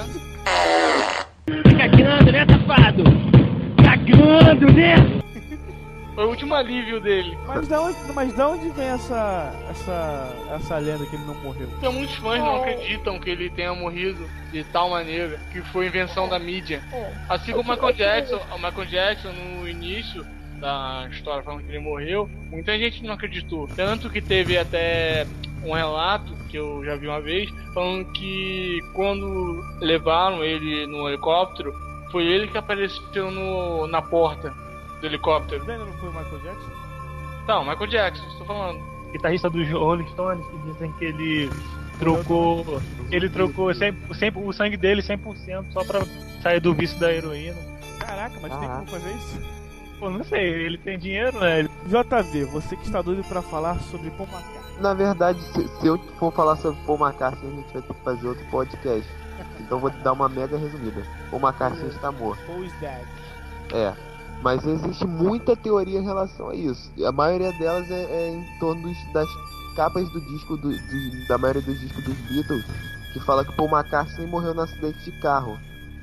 Cagando, né, safado? Cagando, né? Foi o último alívio dele. Mas da onde, mas da onde vem essa, essa, essa lenda que ele não morreu? Então muitos fãs não acreditam que ele tenha morrido de tal maneira, que foi invenção da mídia. É. Assim como o Michael Jackson, o Michael Jackson no início, da história falando que ele morreu, muita gente não acreditou. Tanto que teve até um relato que eu já vi uma vez, falando que quando levaram ele no helicóptero, foi ele que apareceu no, na porta do helicóptero. Ainda não foi o Michael Jackson? Não, Michael Jackson, estou falando. Guitarrista dos Rolling Stones, que dizem que ele trocou. Ele trocou cem, cem, o sangue dele cem por cento só pra sair do vício da heroína. Caraca, mas tem como fazer isso? Pô, não sei, ele tem dinheiro, né? Ele... J V, você que está doido pra falar sobre Paul McCartney. Na verdade, se, se eu for falar sobre Paul McCartney, a gente vai ter que fazer outro podcast. Então vou te dar uma mega resumida. Paul McCartney está morto. Paul is dead. É. Mas existe muita teoria em relação a isso. A maioria delas é, é em torno dos, das capas do disco do, do, da maioria dos discos dos Beatles, que fala que Paul McCartney morreu num acidente de carro.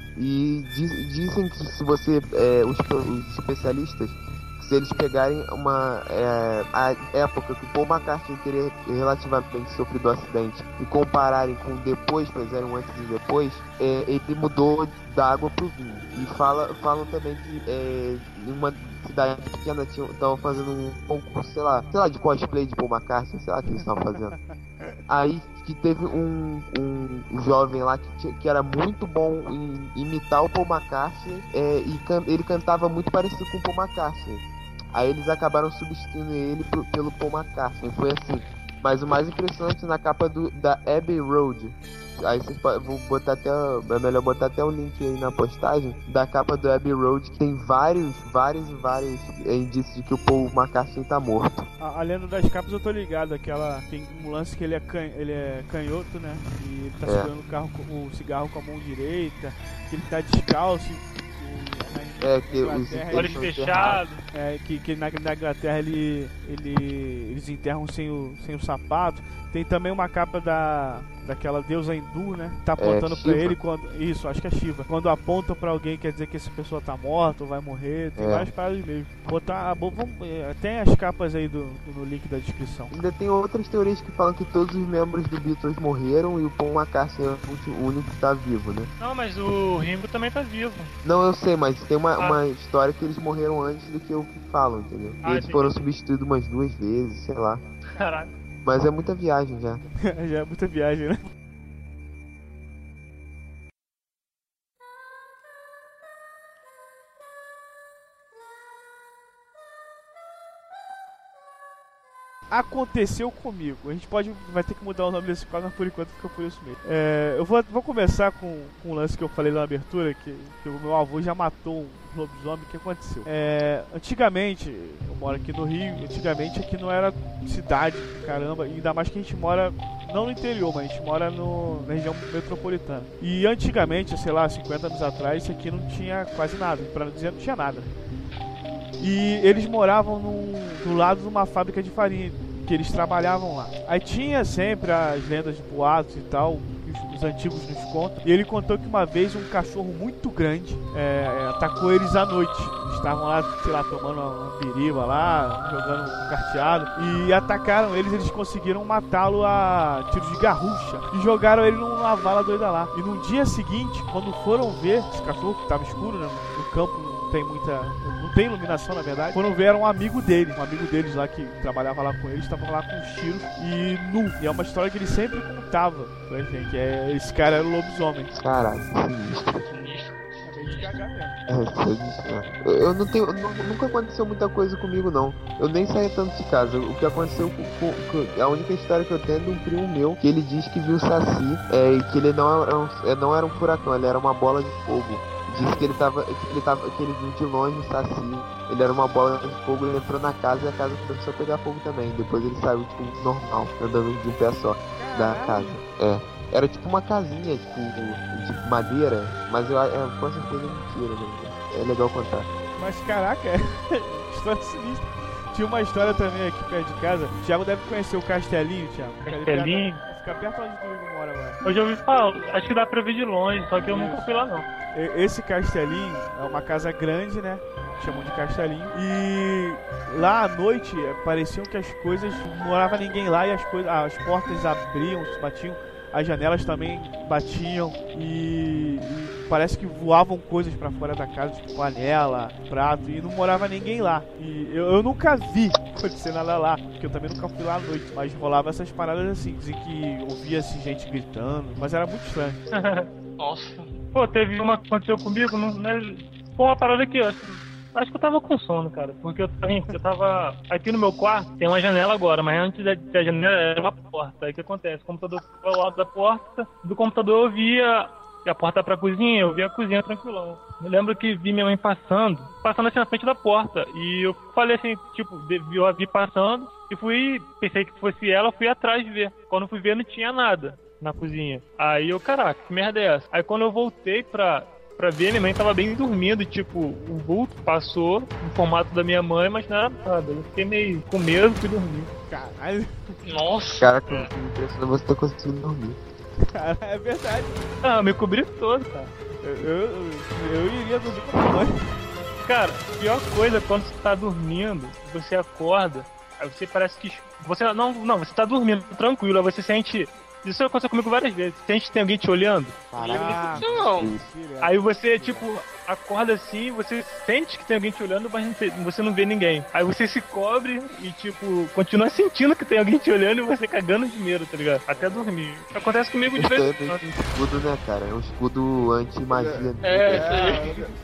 E diz, dizem que se você, é, os, os especialistas, se eles pegarem uma é, a época que Paul McCartney teria relativamente sofrido o acidente e compararem com depois, fizerem um antes e depois, é, ele mudou da água pro vinho. E fala, falam também que é, em uma cidade pequena estavam fazendo um concurso, sei lá, sei lá, de cosplay de Paul McCartney, sei lá o que eles estavam fazendo. Aí que teve um, um jovem lá que, tinha, que era muito bom em imitar o Paul McCartney é, e can, ele cantava muito parecido com o Paul McCartney. Aí eles acabaram substituindo ele pro, pelo Paul McCartney, foi assim. Mas o mais impressionante na capa do, da Abbey Road, aí vocês podem, vou botar até, é melhor botar até o link aí na postagem, da capa do Abbey Road, que tem vários, vários e vários indícios de que o Paul McCartney tá morto. A, a lenda das capas eu tô ligado, aquela, tem um lance que ele é, can, ele é canhoto, né, e ele tá É. segurando o, carro, o cigarro com a mão direita, que ele tá descalço, e, É, que os Inglaterra, Olhos eles são fechados. É, que, que na, na Inglaterra ele, ele, eles enterram sem o, sem o sapato. Tem também uma capa da, daquela deusa hindu, né? Tá apontando pra Shiva. ele quando. Isso, acho que é Shiva. Quando apontam pra alguém quer dizer que essa pessoa tá morta ou vai morrer. Tem É. várias paradas mesmo. Botar. bo- Vamos, é, tem as capas aí do, no link da descrição. Ainda tem outras teorias que falam que todos os membros do Beatles morreram e o Paul McCartney é o último- o único que tá vivo, né? Não, mas o Ringo também tá vivo. Não, eu sei, mas tem uma, Ah. uma história que eles morreram antes do que o que falam, entendeu? Ah, E eles entendi. foram substituídos umas duas vezes, sei lá. Caraca. Mas é muita viagem já. Já é muita viagem, né? Aconteceu comigo. A gente pode, vai ter que mudar o nome desse quadro, mas por enquanto fica por isso mesmo. É, eu vou, vou começar com, com um lance que eu falei na abertura, que, que o meu avô já matou um lobisomem. O que aconteceu? É, antigamente, eu moro aqui no Rio, antigamente aqui não era cidade, caramba, e ainda mais que a gente mora, não no interior, mas a gente mora no, na região metropolitana. E antigamente, sei lá, cinquenta anos atrás, isso aqui não tinha quase nada, pra não dizer não tinha nada. E eles moravam num, do lado de uma fábrica de farinha, que eles trabalhavam lá. Aí tinha sempre as lendas de boatos e tal, que os, os antigos nos contam. E ele contou que uma vez um cachorro muito grande é, é, atacou eles à noite. Eles estavam lá, sei lá, tomando uma biriba lá, jogando um carteado. E atacaram eles, eles conseguiram matá-lo a tiros de garrucha. E jogaram ele numa vala doida lá. E no dia seguinte, quando foram ver esse cachorro, que estava escuro, né, no campo, tem muita. Não tem iluminação, na verdade. Quando vieram um amigo dele, um amigo deles lá que trabalhava lá com eles, estava lá com os tiros e nu. E é uma história que ele sempre contava pra gente. É, esse cara era o lobisomem. Caralho, sinistro. É meio de cagar mesmo. É, sinistro. Eu, eu não tenho. nu- Nunca aconteceu muita coisa comigo, não. Eu nem saía tanto de casa. O que aconteceu com, com- com- a única história que eu tenho é de um primo meu, que ele diz que viu o Saci, é, e que ele não era, um, é, não era um furacão, ele era uma bola de fogo. Disse que ele tava, que ele tava, que ele viu de longe o Saci, ele era uma bola de fogo, ele entrou na casa e a casa começou a pegar fogo também. Depois ele saiu, tipo, normal, andando de um pé só da casa. É. Era tipo uma casinha, tipo, de madeira, mas eu, é, com certeza é mentira, né? É legal contar. Mas caraca, é história sinistra. Tinha uma história também aqui perto de casa. O Thiago deve conhecer o Castelinho, Thiago. Castelinho? Fica perto onde tu mora agora. Hoje eu ouvi falar, acho que dá pra ver de longe, só que eu nunca fui lá não. E- Esse Castelinho é uma casa grande, né? Chamam de Castelinho. E lá à noite eh, pareciam que as coisas. Não morava ninguém lá e as coisas. As portas abriam, se batiam. as janelas também batiam e, e parece que voavam coisas pra fora da casa, tipo panela, prato, e não morava ninguém lá. E eu, eu nunca vi acontecer nada lá, porque eu também nunca fui lá à noite, mas rolava essas paradas assim, dizem que ouvia-se gente gritando, mas era muito estranho. Nossa. Pô, teve uma que aconteceu comigo, não, né? Pô, uma parada aqui, ó. Acho que eu tava com sono, cara, porque eu, eu tava aqui no meu quarto, tem uma janela agora, mas antes da, da janela era uma porta. Aí o que acontece? O computador ficou ao lado da porta, do computador eu via a porta pra cozinha, eu via a cozinha tranquilão. Eu lembro que vi minha mãe passando, passando assim na frente da porta, e eu falei assim, tipo, eu a vi passando, e fui, pensei que fosse ela, fui atrás de ver. Quando eu fui ver não tinha nada na cozinha. Aí eu, caraca, que merda é essa? Aí quando eu voltei pra... Pra ver, minha mãe tava bem dormindo, tipo, o vulto passou no formato da minha mãe, mas não era nada. Eu fiquei meio com medo e fui dormir. Caralho. Nossa. Caraca, me impressiona você ter conseguido dormir. Cara, é verdade. Ah, eu me cobri todo, cara. Eu, eu, eu, eu iria dormir com a mãe. Cara, a pior coisa é quando você tá dormindo, você acorda, aí você parece que... Você não, não, você tá dormindo tranquilo, aí você sente... Isso aconteceu comigo várias vezes. Sente que tem alguém te olhando. Caraca. Não. Aí você, tipo, acorda assim, você sente que tem alguém te olhando, mas não tem, você não vê ninguém. Aí você se cobre e, tipo, continua sentindo que tem alguém te olhando e você cagando de medo, tá ligado? Até dormir. Acontece comigo de vez em Isso é quando. um escudo, né, cara? É um escudo anti-magia. É, É, isso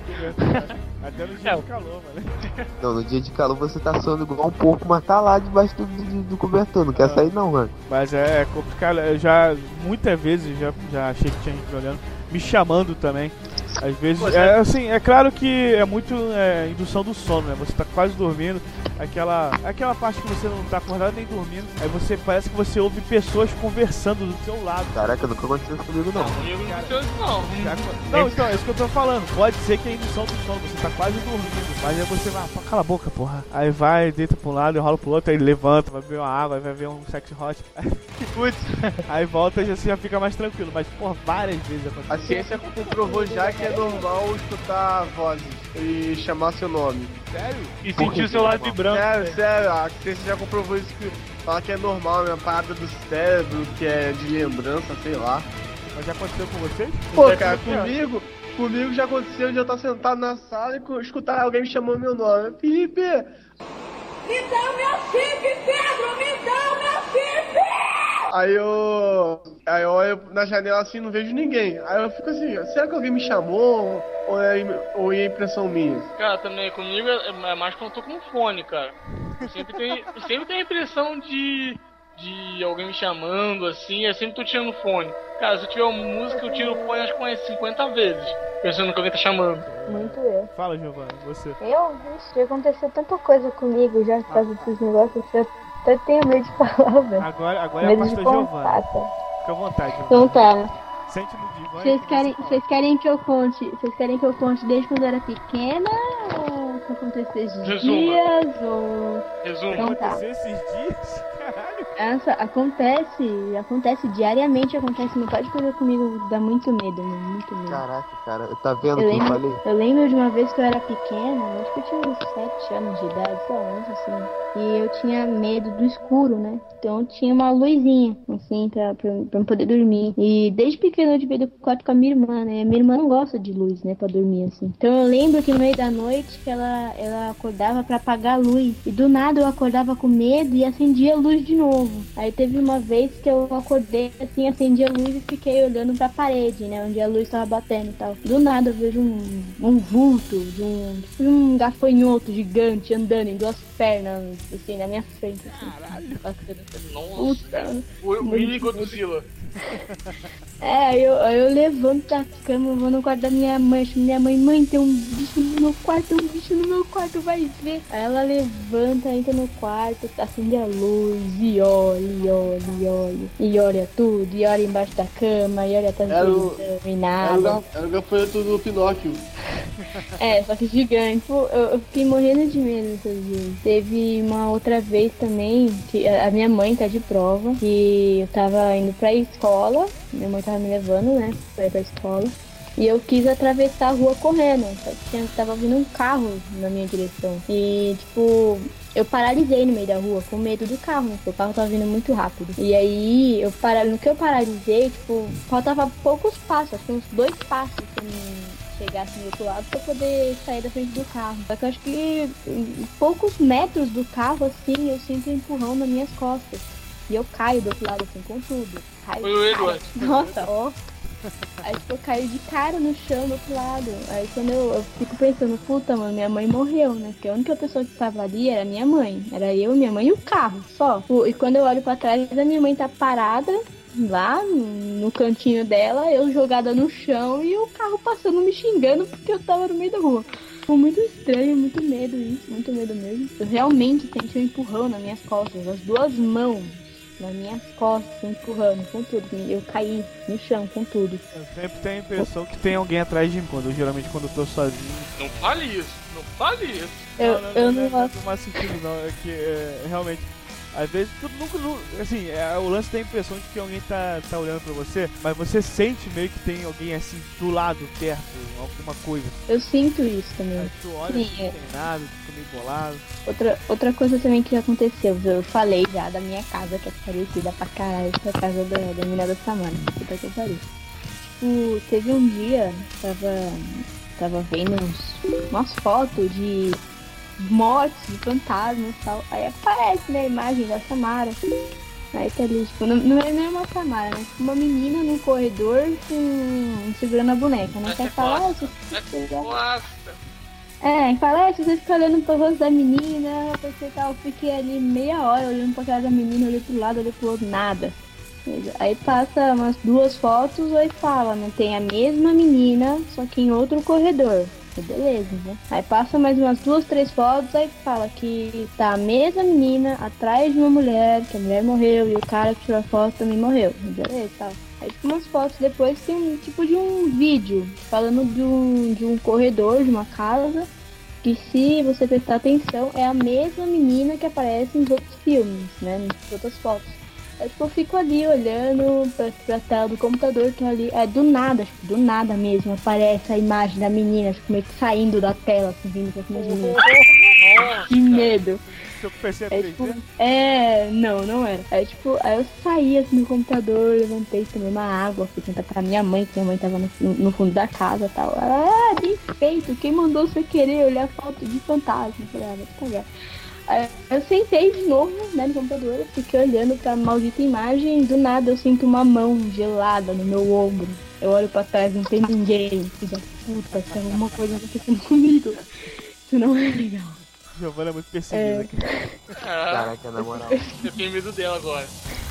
até no dia de calor, mano. Não, no dia de calor você tá suando igual um porco, mas tá lá debaixo do, do, do cobertor. Não quer sair não, mano. Mas é complicado, eu já, muitas vezes, já, já achei que tinha gente me olhando, me chamando também. Às vezes, é assim, é claro que é muito é, indução do sono, né? Você tá quase dormindo, aquela, aquela parte que você não tá acordado nem dormindo, aí você parece que você ouve pessoas conversando do seu lado. Caraca, nunca aconteceu isso comigo não. Comigo não aconteceu isso, não. Já- Não, então, é isso que eu tô falando. Pode ser que é indução do sono, você tá quase dormindo, mas aí você vai, pô, cala a boca, porra. Aí vai, deita pra um lado e rola pro outro, aí levanta, vai beber uma água, aí vai ver um sex hot. Putz, Aí volta e já, você já fica mais tranquilo, mas, porra, várias vezes aconteceu. A ciência comprovou já que é normal escutar vozes e chamar seu nome. Sério? e sentir o seu lado vibrando. Sério, sério, a ciência já comprovou isso, que fala que é normal, é uma parada do cérebro, que é de lembrança, sei lá. Mas já aconteceu com vocês? Pô, cara, comigo, comigo já aconteceu de eu estar sentado na sala e co- escutar alguém me chamando meu nome. Felipe! Me dá o meu chip, Pedro! Me dá o meu chip! Aí eu, aí eu olho na janela assim e não vejo ninguém. Aí eu fico assim, será que alguém me chamou ou é, ou é impressão minha? Cara, também comigo é é mais quando eu tô com fone, cara. Eu sempre tenho, eu sempre tenho a impressão de, de alguém me chamando, assim, eu sempre tô tirando fone. Cara, se eu tiver uma música, eu tiro o fone acho que umas cinquenta vezes, pensando que alguém tá chamando. Muito eu. Fala, Giovanni, você. Eu, vixe, já aconteceu tanta coisa comigo já por causa desses negócios, eu até tenho medo de falar, velho. Agora, agora é a Medo parte de da Giovanni. contar, tá? Fica à vontade, Giovanni. Então tá. Sente no Giovanni. Vocês querem, vocês querem que eu conte? Vocês querem que eu conte desde quando eu era pequena? Ou que aconteceu esses Resuma. dias? Ou. Resumo. Então tá. Aconteceu esses dias? Caralho. Essa acontece, acontece diariamente, acontece, não pode coisa comigo, dá muito medo, mano, muito medo. Caraca, cara, tá vendo Eu o que eu lembro, falei? eu lembro de uma vez que eu era pequena, acho que eu tinha uns sete anos de idade, sei lá, assim. E eu tinha medo do escuro, né? Então tinha uma luzinha, assim, pra, pra, pra eu poder dormir. E desde pequena eu divido o quarto com a minha irmã, né? Minha irmã não gosta de luz, né, pra dormir, assim. Então eu lembro que no meio da noite que ela, ela acordava pra apagar a luz. E do nada eu acordava com medo e acendia a luz de novo. Aí teve uma vez que eu acordei, assim, acendi a luz e fiquei olhando pra parede, né? Onde a luz tava batendo e tal. Do nada eu vejo um, um vulto de um, tipo, de um gafanhoto gigante andando em duas pernas, assim, na minha frente. Assim. Caralho. Nossa, cara. O, o mini Godzilla. É, aí eu, aí eu levanto da cama, vou no quarto da minha mãe, chamo minha mãe, mãe, tem um bicho no meu quarto, tem um bicho no meu quarto, vai ver. Aí ela levanta, entra no quarto, acende a luz, e olha, e olha, e olha, e olha tudo, e olha embaixo da cama, e olha atrás Era o- do e Era o, nada. ga- era o gafanhoto do Pinóquio. É, só que gigante. Pô, eu, eu fiquei morrendo de medo esses dias. Teve uma outra vez também, que a a minha mãe tá de prova, que eu tava indo pra escola, minha mãe tava me levando, né, pra ir pra escola. E eu quis atravessar a rua correndo, só que tava vindo um carro na minha direção. E, tipo, eu paralisei no meio da rua com medo do carro, né? Porque o carro tava vindo muito rápido. E aí, eu para... no que eu paralisei, tipo, faltava poucos passos, acho que uns dois passos pra mim chegar assim do outro lado pra poder sair da frente do carro. Só que eu acho que em poucos metros do carro, assim, eu sinto um empurrão nas minhas costas. E eu caio do outro lado, assim, com tudo. Caio Foi o Eduardo. Nossa, ó. Aí tipo, eu caí de cara no chão do outro lado. Aí quando eu, eu fico pensando, puta, mano, minha mãe morreu, né? Porque a única pessoa que tava ali era minha mãe. Era eu, minha mãe e o carro, só. E quando eu olho pra trás, a minha mãe tá parada lá no cantinho dela, eu jogada no chão e o carro passando me xingando porque eu tava no meio da rua. Foi muito estranho, muito medo isso, muito medo mesmo. Eu realmente senti um empurrão nas minhas costas, as duas mãos nas minhas costas, empurrando com tudo. Eu caí no chão com tudo. Eu sempre tenho a impressão que tem alguém atrás de mim, quando, geralmente quando eu tô sozinho. Não fale isso, não fale isso. Eu não, não, eu não, não não, gosto. não faz sentido não, é que é, realmente, às vezes, tudo nunca, nu- assim, é, o lance tem a impressão de que alguém tá, tá olhando pra você, mas você sente meio que tem alguém assim, do lado, perto, alguma coisa. Eu sinto isso também. Aí tu olha, Sim, assim, não é. tem nada, fica meio bolado. Outra, outra coisa também que aconteceu, eu falei já da minha casa, que é parecida pra caralho com a casa da, da menina da Samara. Puta que pariu. Tipo, teve um dia, tava, tava vendo uns, umas fotos de mortes, de fantasmas e tal. Aí aparece, né, a imagem da Samara. Aí tá ali, tipo, não, não é nem uma Samara, né? Tipo, uma menina num corredor com, segurando a boneca, né? Mas Quer você falar? gosta. "Ah, Mas se- você se- gosta. É, fala, ah, se você ficar olhando pro rosto da menina, você tal, eu fiquei ali meia hora olhando pra cara da menina, olhei pro lado, olhei pro outro, nada. Aí passa umas duas fotos, aí fala, né? Tem a mesma menina, só que em outro corredor. E beleza, né? Aí passa mais umas duas, três fotos, aí fala que tá a mesma menina atrás de uma mulher, que a mulher morreu e o cara que tirou a foto também morreu. E beleza, tal. Aí tipo umas fotos depois tem um tipo de um vídeo falando de um, de um corredor, de uma casa, que se você prestar atenção é a mesma menina que aparece nos outros filmes, né? Nas outras fotos. Aí tipo, eu fico ali olhando pra, pra tela do computador, que ali é do nada, tipo, do nada mesmo, aparece a imagem da menina, tipo, meio que saindo da tela, assim, vindo pra cima de mim. Que medo. Seu P C é É, três tipo, D? é, não, não era. Aí, tipo, aí eu saí assim do computador, levantei, tomei uma água, fui tentar pra minha mãe, que minha mãe tava no, no fundo da casa e tal. Ela, ah, bem feito, quem mandou você querer olhar foto de fantasma? Eu falei, ah, vai te cagar. Aí eu sentei de novo, né, no computador, fiquei olhando pra maldita imagem, do nada eu sinto uma mão gelada no meu ombro. Eu olho pra trás, não tem ninguém. Filho da puta, tem alguma coisa acontecendo comigo. Isso não é legal. Giovana é muito perseguida aqui. Ah, Caraca, na moral. eu tenho medo dela agora.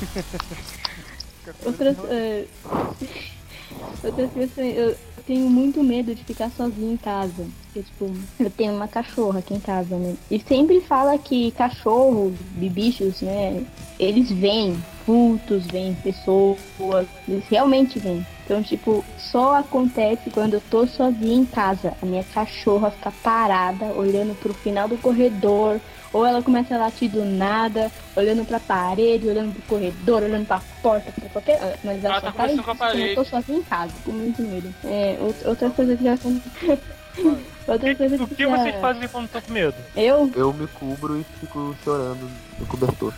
Outras, é, outras coisas também, eu tenho muito medo de ficar sozinha em casa. Porque, tipo, eu tenho uma cachorra aqui em casa, né? E sempre fala que cachorro, bichos, né? Eles vêm, vultos, vêm pessoas, eles realmente vêm. Então, tipo, só acontece quando eu tô sozinha em casa. A minha cachorra fica parada, olhando pro final do corredor, ou ela começa a latir do nada, olhando pra parede, olhando pro corredor, olhando pra porta, pra qualquer... Mas ela Ela só tá faz conversando com a isso quando parede. eu tô sozinha em casa, com muito medo. É, outra, outra coisa que já aconteceu... outra coisa O que que já... vocês fazem quando estão com medo? Eu? Eu me cubro e fico chorando no cobertor.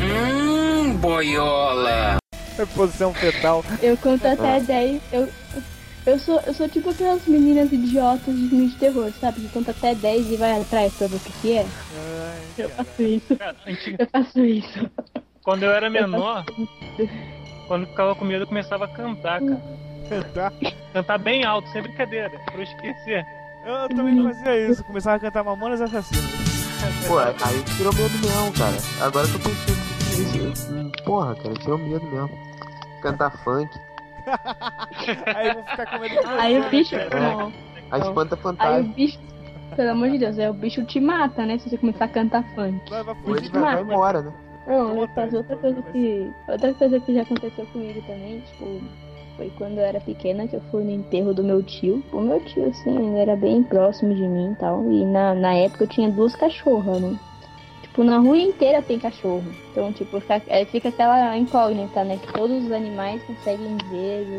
É posição fetal. Eu conto até dez. Eu, eu, sou, eu sou tipo aquelas meninas idiotas de filme de terror, sabe? Que conta até dez e vai atrás pra ver o que, que é. Ai, Eu faço isso. Cara, antiga- Eu faço isso. Quando eu era menor, quando eu ficava com medo, eu começava a cantar, cara. cantar. Cantar bem alto, sem brincadeira, pra eu esquecer. Eu também fazia isso, começava a cantar Mamonas Assassinas. Pô, aí tirou medo mesmo, cara. Agora que eu pensei isso. Porra, cara, tirou medo mesmo. Cantar funk. Aí eu vou ficar com medo de você, Aí o bicho. cara. Não. A Não. espanta Aí o fantasma. bicho. Pelo amor de Deus, aí o bicho te mata, né? Se você começar a cantar funk. Vai, vai Ou fugir, ele vai, vai, vai, vai embora, né? Não, eu vou fazer outra coisa que. Outra coisa que já aconteceu comigo também, tipo, foi quando eu era pequena que eu fui no enterro do meu tio. O meu tio, assim, ele era bem próximo de mim e tal. E na, na época eu tinha duas cachorras, né? Tipo, na rua inteira tem cachorro. Então, tipo, fica, aí fica aquela incógnita, né? Que todos os animais conseguem ver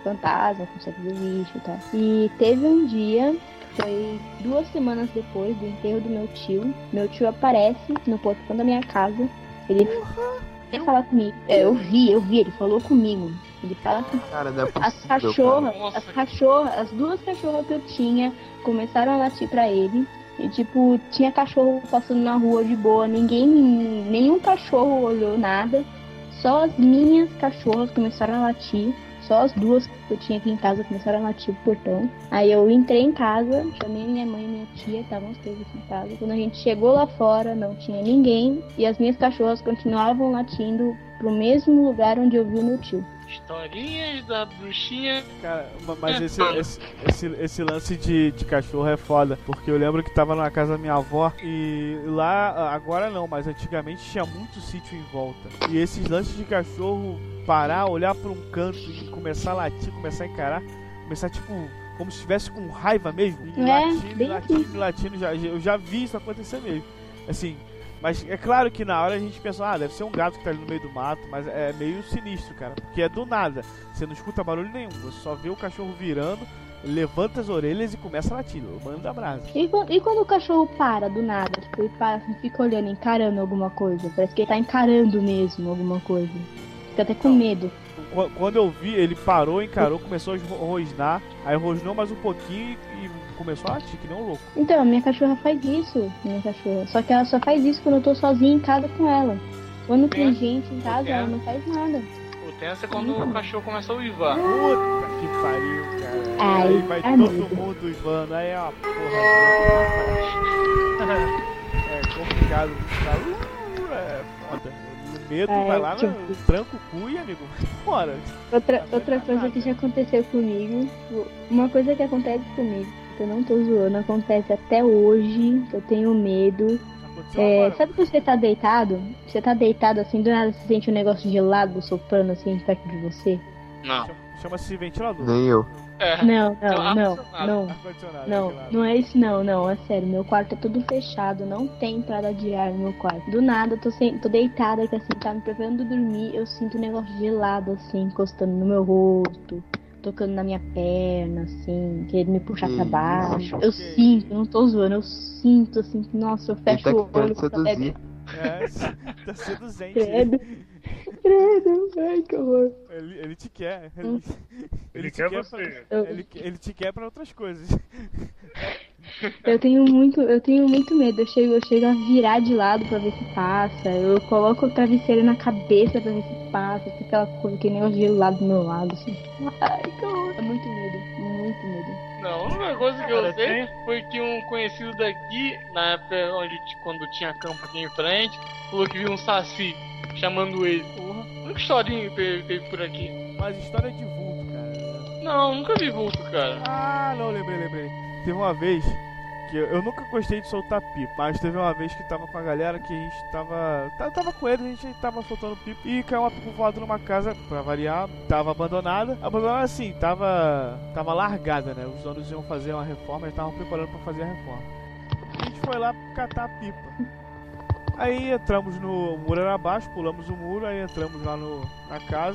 fantasma, consegue ver bicho e tal. E teve um dia, foi duas semanas depois do enterro do meu tio, meu tio aparece no portão da minha casa, ele quer falar comigo. É, eu vi, eu vi, ele falou comigo. Ele fala que Cara, não é possível, as cachorras, cara. as cachorras, as duas cachorras que eu tinha começaram a latir pra ele. E tipo, tinha cachorro passando na rua de boa, ninguém, nenhum cachorro olhou nada. Só as minhas cachorras começaram a latir. Só as duas que eu tinha aqui em casa começaram a latir pro portão. Aí eu entrei em casa, chamei minha mãe e minha tia, estavam os três aqui em casa. Quando a gente chegou lá fora, não tinha ninguém. E as minhas cachorras continuavam latindo pro mesmo lugar onde eu vi o meu tio. Historinhas da bruxinha. Cara, mas esse, esse, esse, esse lance de, de cachorro é foda, porque eu lembro que tava na casa da minha avó e lá, agora não, mas antigamente tinha muito sítio em volta. E esses lances de cachorro parar, olhar pra um canto e começar a latir, começar a encarar, começar tipo, como se estivesse com raiva mesmo. E É, latindo, bem latindo, assim. latindo, já, eu já vi isso acontecer mesmo. Assim. Mas é claro que na hora a gente pensa, ah, deve ser um gato que tá ali no meio do mato, mas é meio sinistro, cara, porque é do nada, você não escuta barulho nenhum, você só vê o cachorro virando, levanta as orelhas e começa a latir, manda brasa. E, quan- e quando o cachorro para do nada, tipo, ele para, assim, fica olhando, encarando alguma coisa, parece que ele tá encarando mesmo alguma coisa. Fica até com medo. Qu- Quando eu vi, ele parou, encarou, começou a ro- rosnar, aí rosnou mais um pouquinho e começou a latir, que nem um louco. Então, minha cachorra faz isso, minha cachorra. Só que ela só faz isso quando eu tô sozinha em casa com ela. Quando tem É. gente em casa, É. ela não faz nada. O tenso é quando o cachorro começa a uivar. Puta que pariu, cara. Ai, aí vai ai, todo meu Deus. mundo uivando, aí é uma porra. É complicado, cara. Uh, é foda. O medo É, vai lá, tipo- no, tranca o cu e, amigo, bora. Outra, outra coisa que já aconteceu comigo, uma coisa que acontece comigo, que eu não tô zoando, acontece até hoje, que eu tenho medo. Aconteceu É, agora. sabe quando você tá deitado? Você tá deitado assim, do nada você sente um negócio gelado soprando assim perto de você? Não. Chama- Chama-se ventilador. Nem eu. É. Não, não, Então, não, ar-condicionado. não. Ar-condicionado, Não, aquele lá. não é isso não, não, é sério, meu quarto é todo fechado, não tem entrada de ar no meu quarto. Do nada, eu tô, sem, tô deitada aqui assim, tá me preparando dormir, eu sinto um negócio gelado assim, encostando no meu rosto, tocando na minha perna, assim, querendo me puxar Que pra baixo. isso? Eu sinto, não tô zoando, eu sinto assim, nossa, eu Ele fecho tá o querendo olho. seduzir. É, tá seduzente. Credo, credo, ai que horror. Ele, ele te quer. Hum. Ele, Ele te quer pra- você. Eu- Ele, ele te quer pra outras coisas. Eu tenho muito, eu tenho muito medo. Eu chego, eu chego a virar de lado pra ver se passa. Eu coloco o travesseiro na cabeça pra ver se passa. Fica aquela coisa que nem o gelo lá do meu lado, assim. Ai, que horror. É muito medo, muito medo. Não, a única coisa que eu Cara, sei tem- foi que um conhecido daqui, na época onde t- quando tinha campo aqui em frente, falou que viu um saci chamando ele. Porra, a única historinha que teve, teve por aqui. Mas história de vulto, cara. Não, nunca vi vulto, cara. Ah, não, lembrei, lembrei. Teve uma vez que eu, eu nunca gostei de soltar pipa, mas teve uma vez que tava com a galera que a gente tava. Tava, tava com eles, a gente tava soltando pipa e caiu uma pipa voada numa casa, pra variar, tava abandonada. Abandonada assim, tava. Tava largada, né? Os donos iam fazer uma reforma, eles estavam preparando pra fazer a reforma. E a gente foi lá catar a pipa. Aí entramos no o muro era abaixo, pulamos o muro, aí entramos lá no, na casa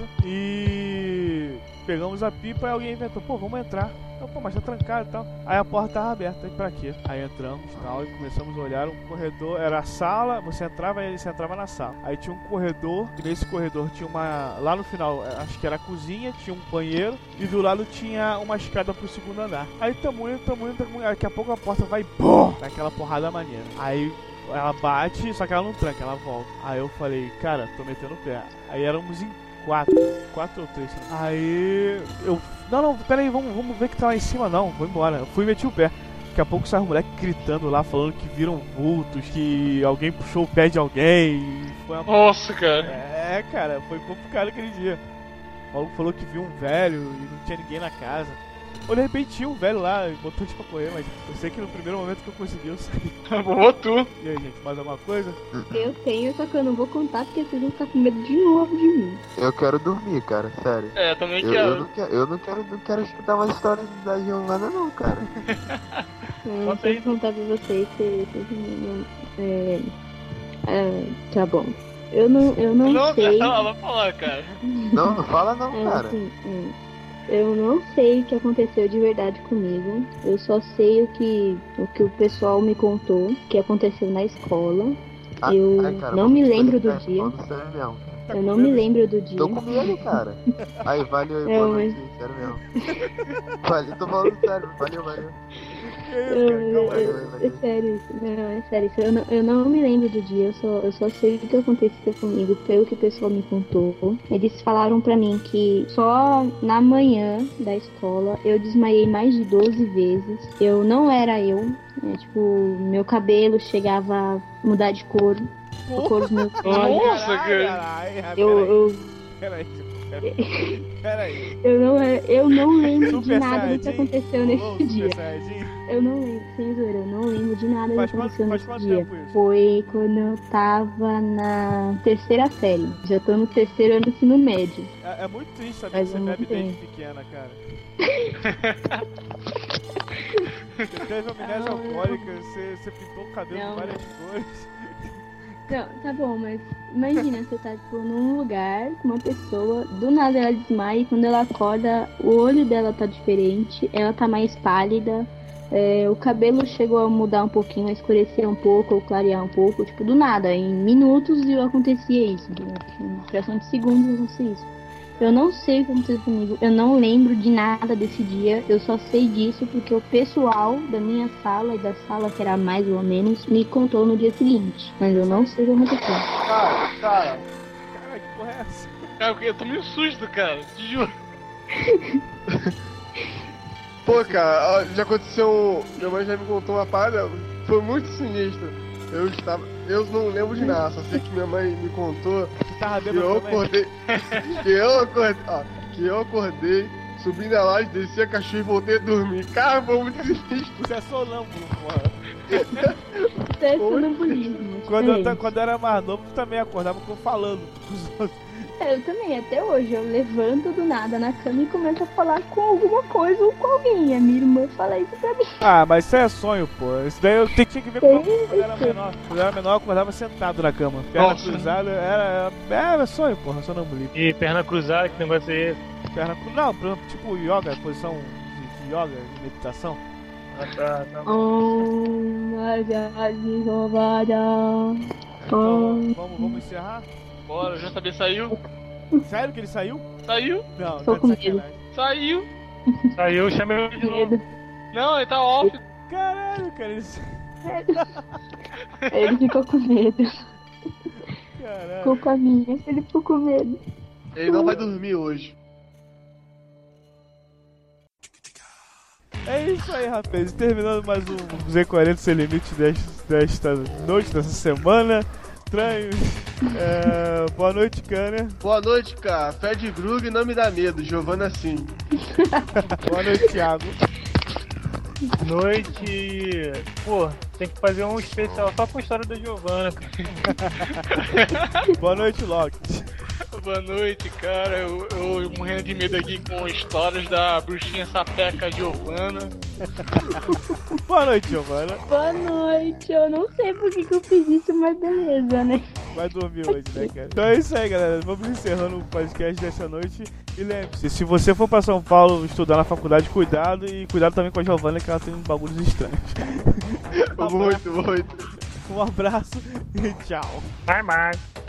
e pegamos a pipa e alguém inventou, pô, vamos entrar. Eu, pô, mas tá trancado e tal. Aí a porta tava aberta, e pra quê? Aí entramos e tal, e começamos a olhar um corredor, era a sala, você entrava e você entrava na sala. Aí tinha um corredor, e nesse corredor tinha uma, lá no final, acho que era a cozinha, tinha um banheiro, e do lado tinha uma escada pro segundo andar. Aí tamo indo, tamo indo, tamo indo, daqui a pouco a porta vai, pô, daquela porrada maneira. Aí ela bate, só que ela não tranca, ela volta. Aí eu falei, cara, tô metendo o pé. Aí éramos em quatro, quatro ou três. Aí eu, não, não, pera aí, vamos, vamos ver que tá lá em cima, não, vou embora. Eu fui e meti o pé. Daqui a pouco saiu um moleque gritando lá, falando que viram vultos, que alguém puxou o pé de alguém. E foi uma... Nossa, cara. É, cara, foi complicado aquele dia. O maluco falou que viu um velho e não tinha ninguém na casa. Ou de repente tinha um velho lá e botou a gente pra correr, mas eu sei que no primeiro momento que eu consegui eu saí. Boa tu. E aí, gente, mais alguma coisa? Eu tenho, só que eu não vou contar porque vocês vão ficar com medo de novo de mim. Eu quero dormir, cara, sério. É, também Eu, quero. eu, não quero, eu não quero, não quero escutar uma história da Giovana não, cara. Eu Conta aí. vou contar pra vocês, vocês vocês não... É, é, tá bom. Eu não, eu não, Não, sei... ela vai falar, cara. Não, não fala não, É, cara. assim, hum. Eu não sei o que aconteceu de verdade comigo. Eu só sei o que o, que o pessoal me contou, que aconteceu na escola. Ah, eu ai, cara, não me você lembro do tá dia. falando sério mesmo, cara. Eu não me lembro do dia. Tô com medo, cara. Aí, valeu, É, boa mas- noite, sério mesmo. Valeu, tô falando sério, valeu, valeu. Que isso, Eu, cara? Calma aí. eu- é sério isso, não, é sério isso. Eu não, eu não me lembro do dia, eu só, eu só sei o que aconteceu comigo, pelo que o pessoal me contou. Eles falaram pra mim que só na manhã da escola eu desmaiei mais de doze vezes. Eu não era eu, né, tipo, meu cabelo chegava a mudar de cor, a cor dos meus olhos. Nossa, Caralho, cara. caralho, Eu, eu, Peraí, peraí. Peraí. eu, não, eu não lembro de Super nada do que Saiyajin? aconteceu Rolou o nesse dia. Super Saiyajin? Eu não lembro, sem zoeira, eu não lembro de nada Faz que quanto- aconteceu faz nesse quanto dia. tempo isso? Foi quando eu tava na terceira série. Já tô no terceiro ano do ensino médio. É, é muito triste saber Faz que você muito bebe desde tempo. pequena, cara. Você teve amnésia alcoólica, você, você pintou o cabelo Não. de várias cores. Não, tá bom, mas imagina, você tá tipo num lugar com uma pessoa, do nada ela desmaia e quando ela acorda, o olho dela tá diferente, ela tá mais pálida, é, o cabelo chegou a mudar um pouquinho, a escurecer um pouco, ou clarear um pouco, tipo, do nada, em minutos eu acontecia isso, entendeu? Em fração de segundos acontecia isso. Eu não sei o que aconteceu comigo, eu não lembro de nada desse dia, eu só sei disso porque o pessoal da minha sala e da sala que era mais ou menos me contou no dia seguinte, mas eu não sei o que aconteceu. Cara, cara, Caralho, que porra é essa? Cara, eu tô meio susto, cara. Te juro. pô, cara, ó, já aconteceu um... Minha mãe já me contou uma parada, foi muito sinistra. Eu estava... Eu não lembro de nada, só sei que minha mãe me contou Você tava que bêbado eu também? acordei... que eu acordei... Ó, que eu acordei, subi na laje, desci a cachoeira e voltei a dormir. Cara, foi muito sinistro. Você é sonâmbulo, porra. Isso é sonambulismo. Quando eu, ta- diferente. quando eu era mais novo, eu também acordava com falando com os outros. É, eu também, até hoje, eu levanto do nada na cama e começo a falar com alguma coisa ou com alguém. A minha irmã fala isso pra mim. Ah, mas isso é sonho, pô. Isso daí eu te- tinha que ver quando, quando eu era menor. Quando eu era menor, eu acordava sentado na cama. Perna Nossa. cruzada, era, era, era sonho, porra, sonambulismo. E perna cruzada, que negócio é esse? Perna cru- Não, por exemplo, tipo yoga, posição de, de yoga, de meditação. Ah, tá, tá. Om Vajraji Govada. Então, Om. vamos, vamos encerrar? Bora, o J B saiu. Sério que ele saiu? Saiu, Não, Tô tá com de medo. sacanagem. saiu. Saiu, chamei ele de novo. Medo. Não, ele tá off. Caralho, cara, ele... Ele ficou com medo. Caralho. Culpa minha. Ele ficou com medo. Ele não vai dormir hoje. É isso aí, rapaz. Terminando mais um Z quarenta Sem Limite desta, desta noite, dessa semana. Estranho. É, boa noite, Cânia. Boa noite, cara. Fred Grug não me dá medo, Giovanna sim. Boa noite, Thiago. Noite. Pô, tem que fazer um especial só com a história da Giovanna, cara. Boa noite, Loki. Boa noite, cara. Eu, eu morrendo de medo aqui com histórias da bruxinha sapeca Giovanna. Boa noite, Giovana. Boa noite. Eu não sei por que, que eu fiz isso, mas beleza, né? Vai dormir hoje, né, cara? Então é isso aí, galera. Vamos encerrando o podcast dessa noite. E lembre-se, se você for pra São Paulo estudar na faculdade, cuidado. E cuidado também com a Giovana, que ela tem bagulhos estranhos. Muito, muito. Um abraço e tchau. Bye, bye.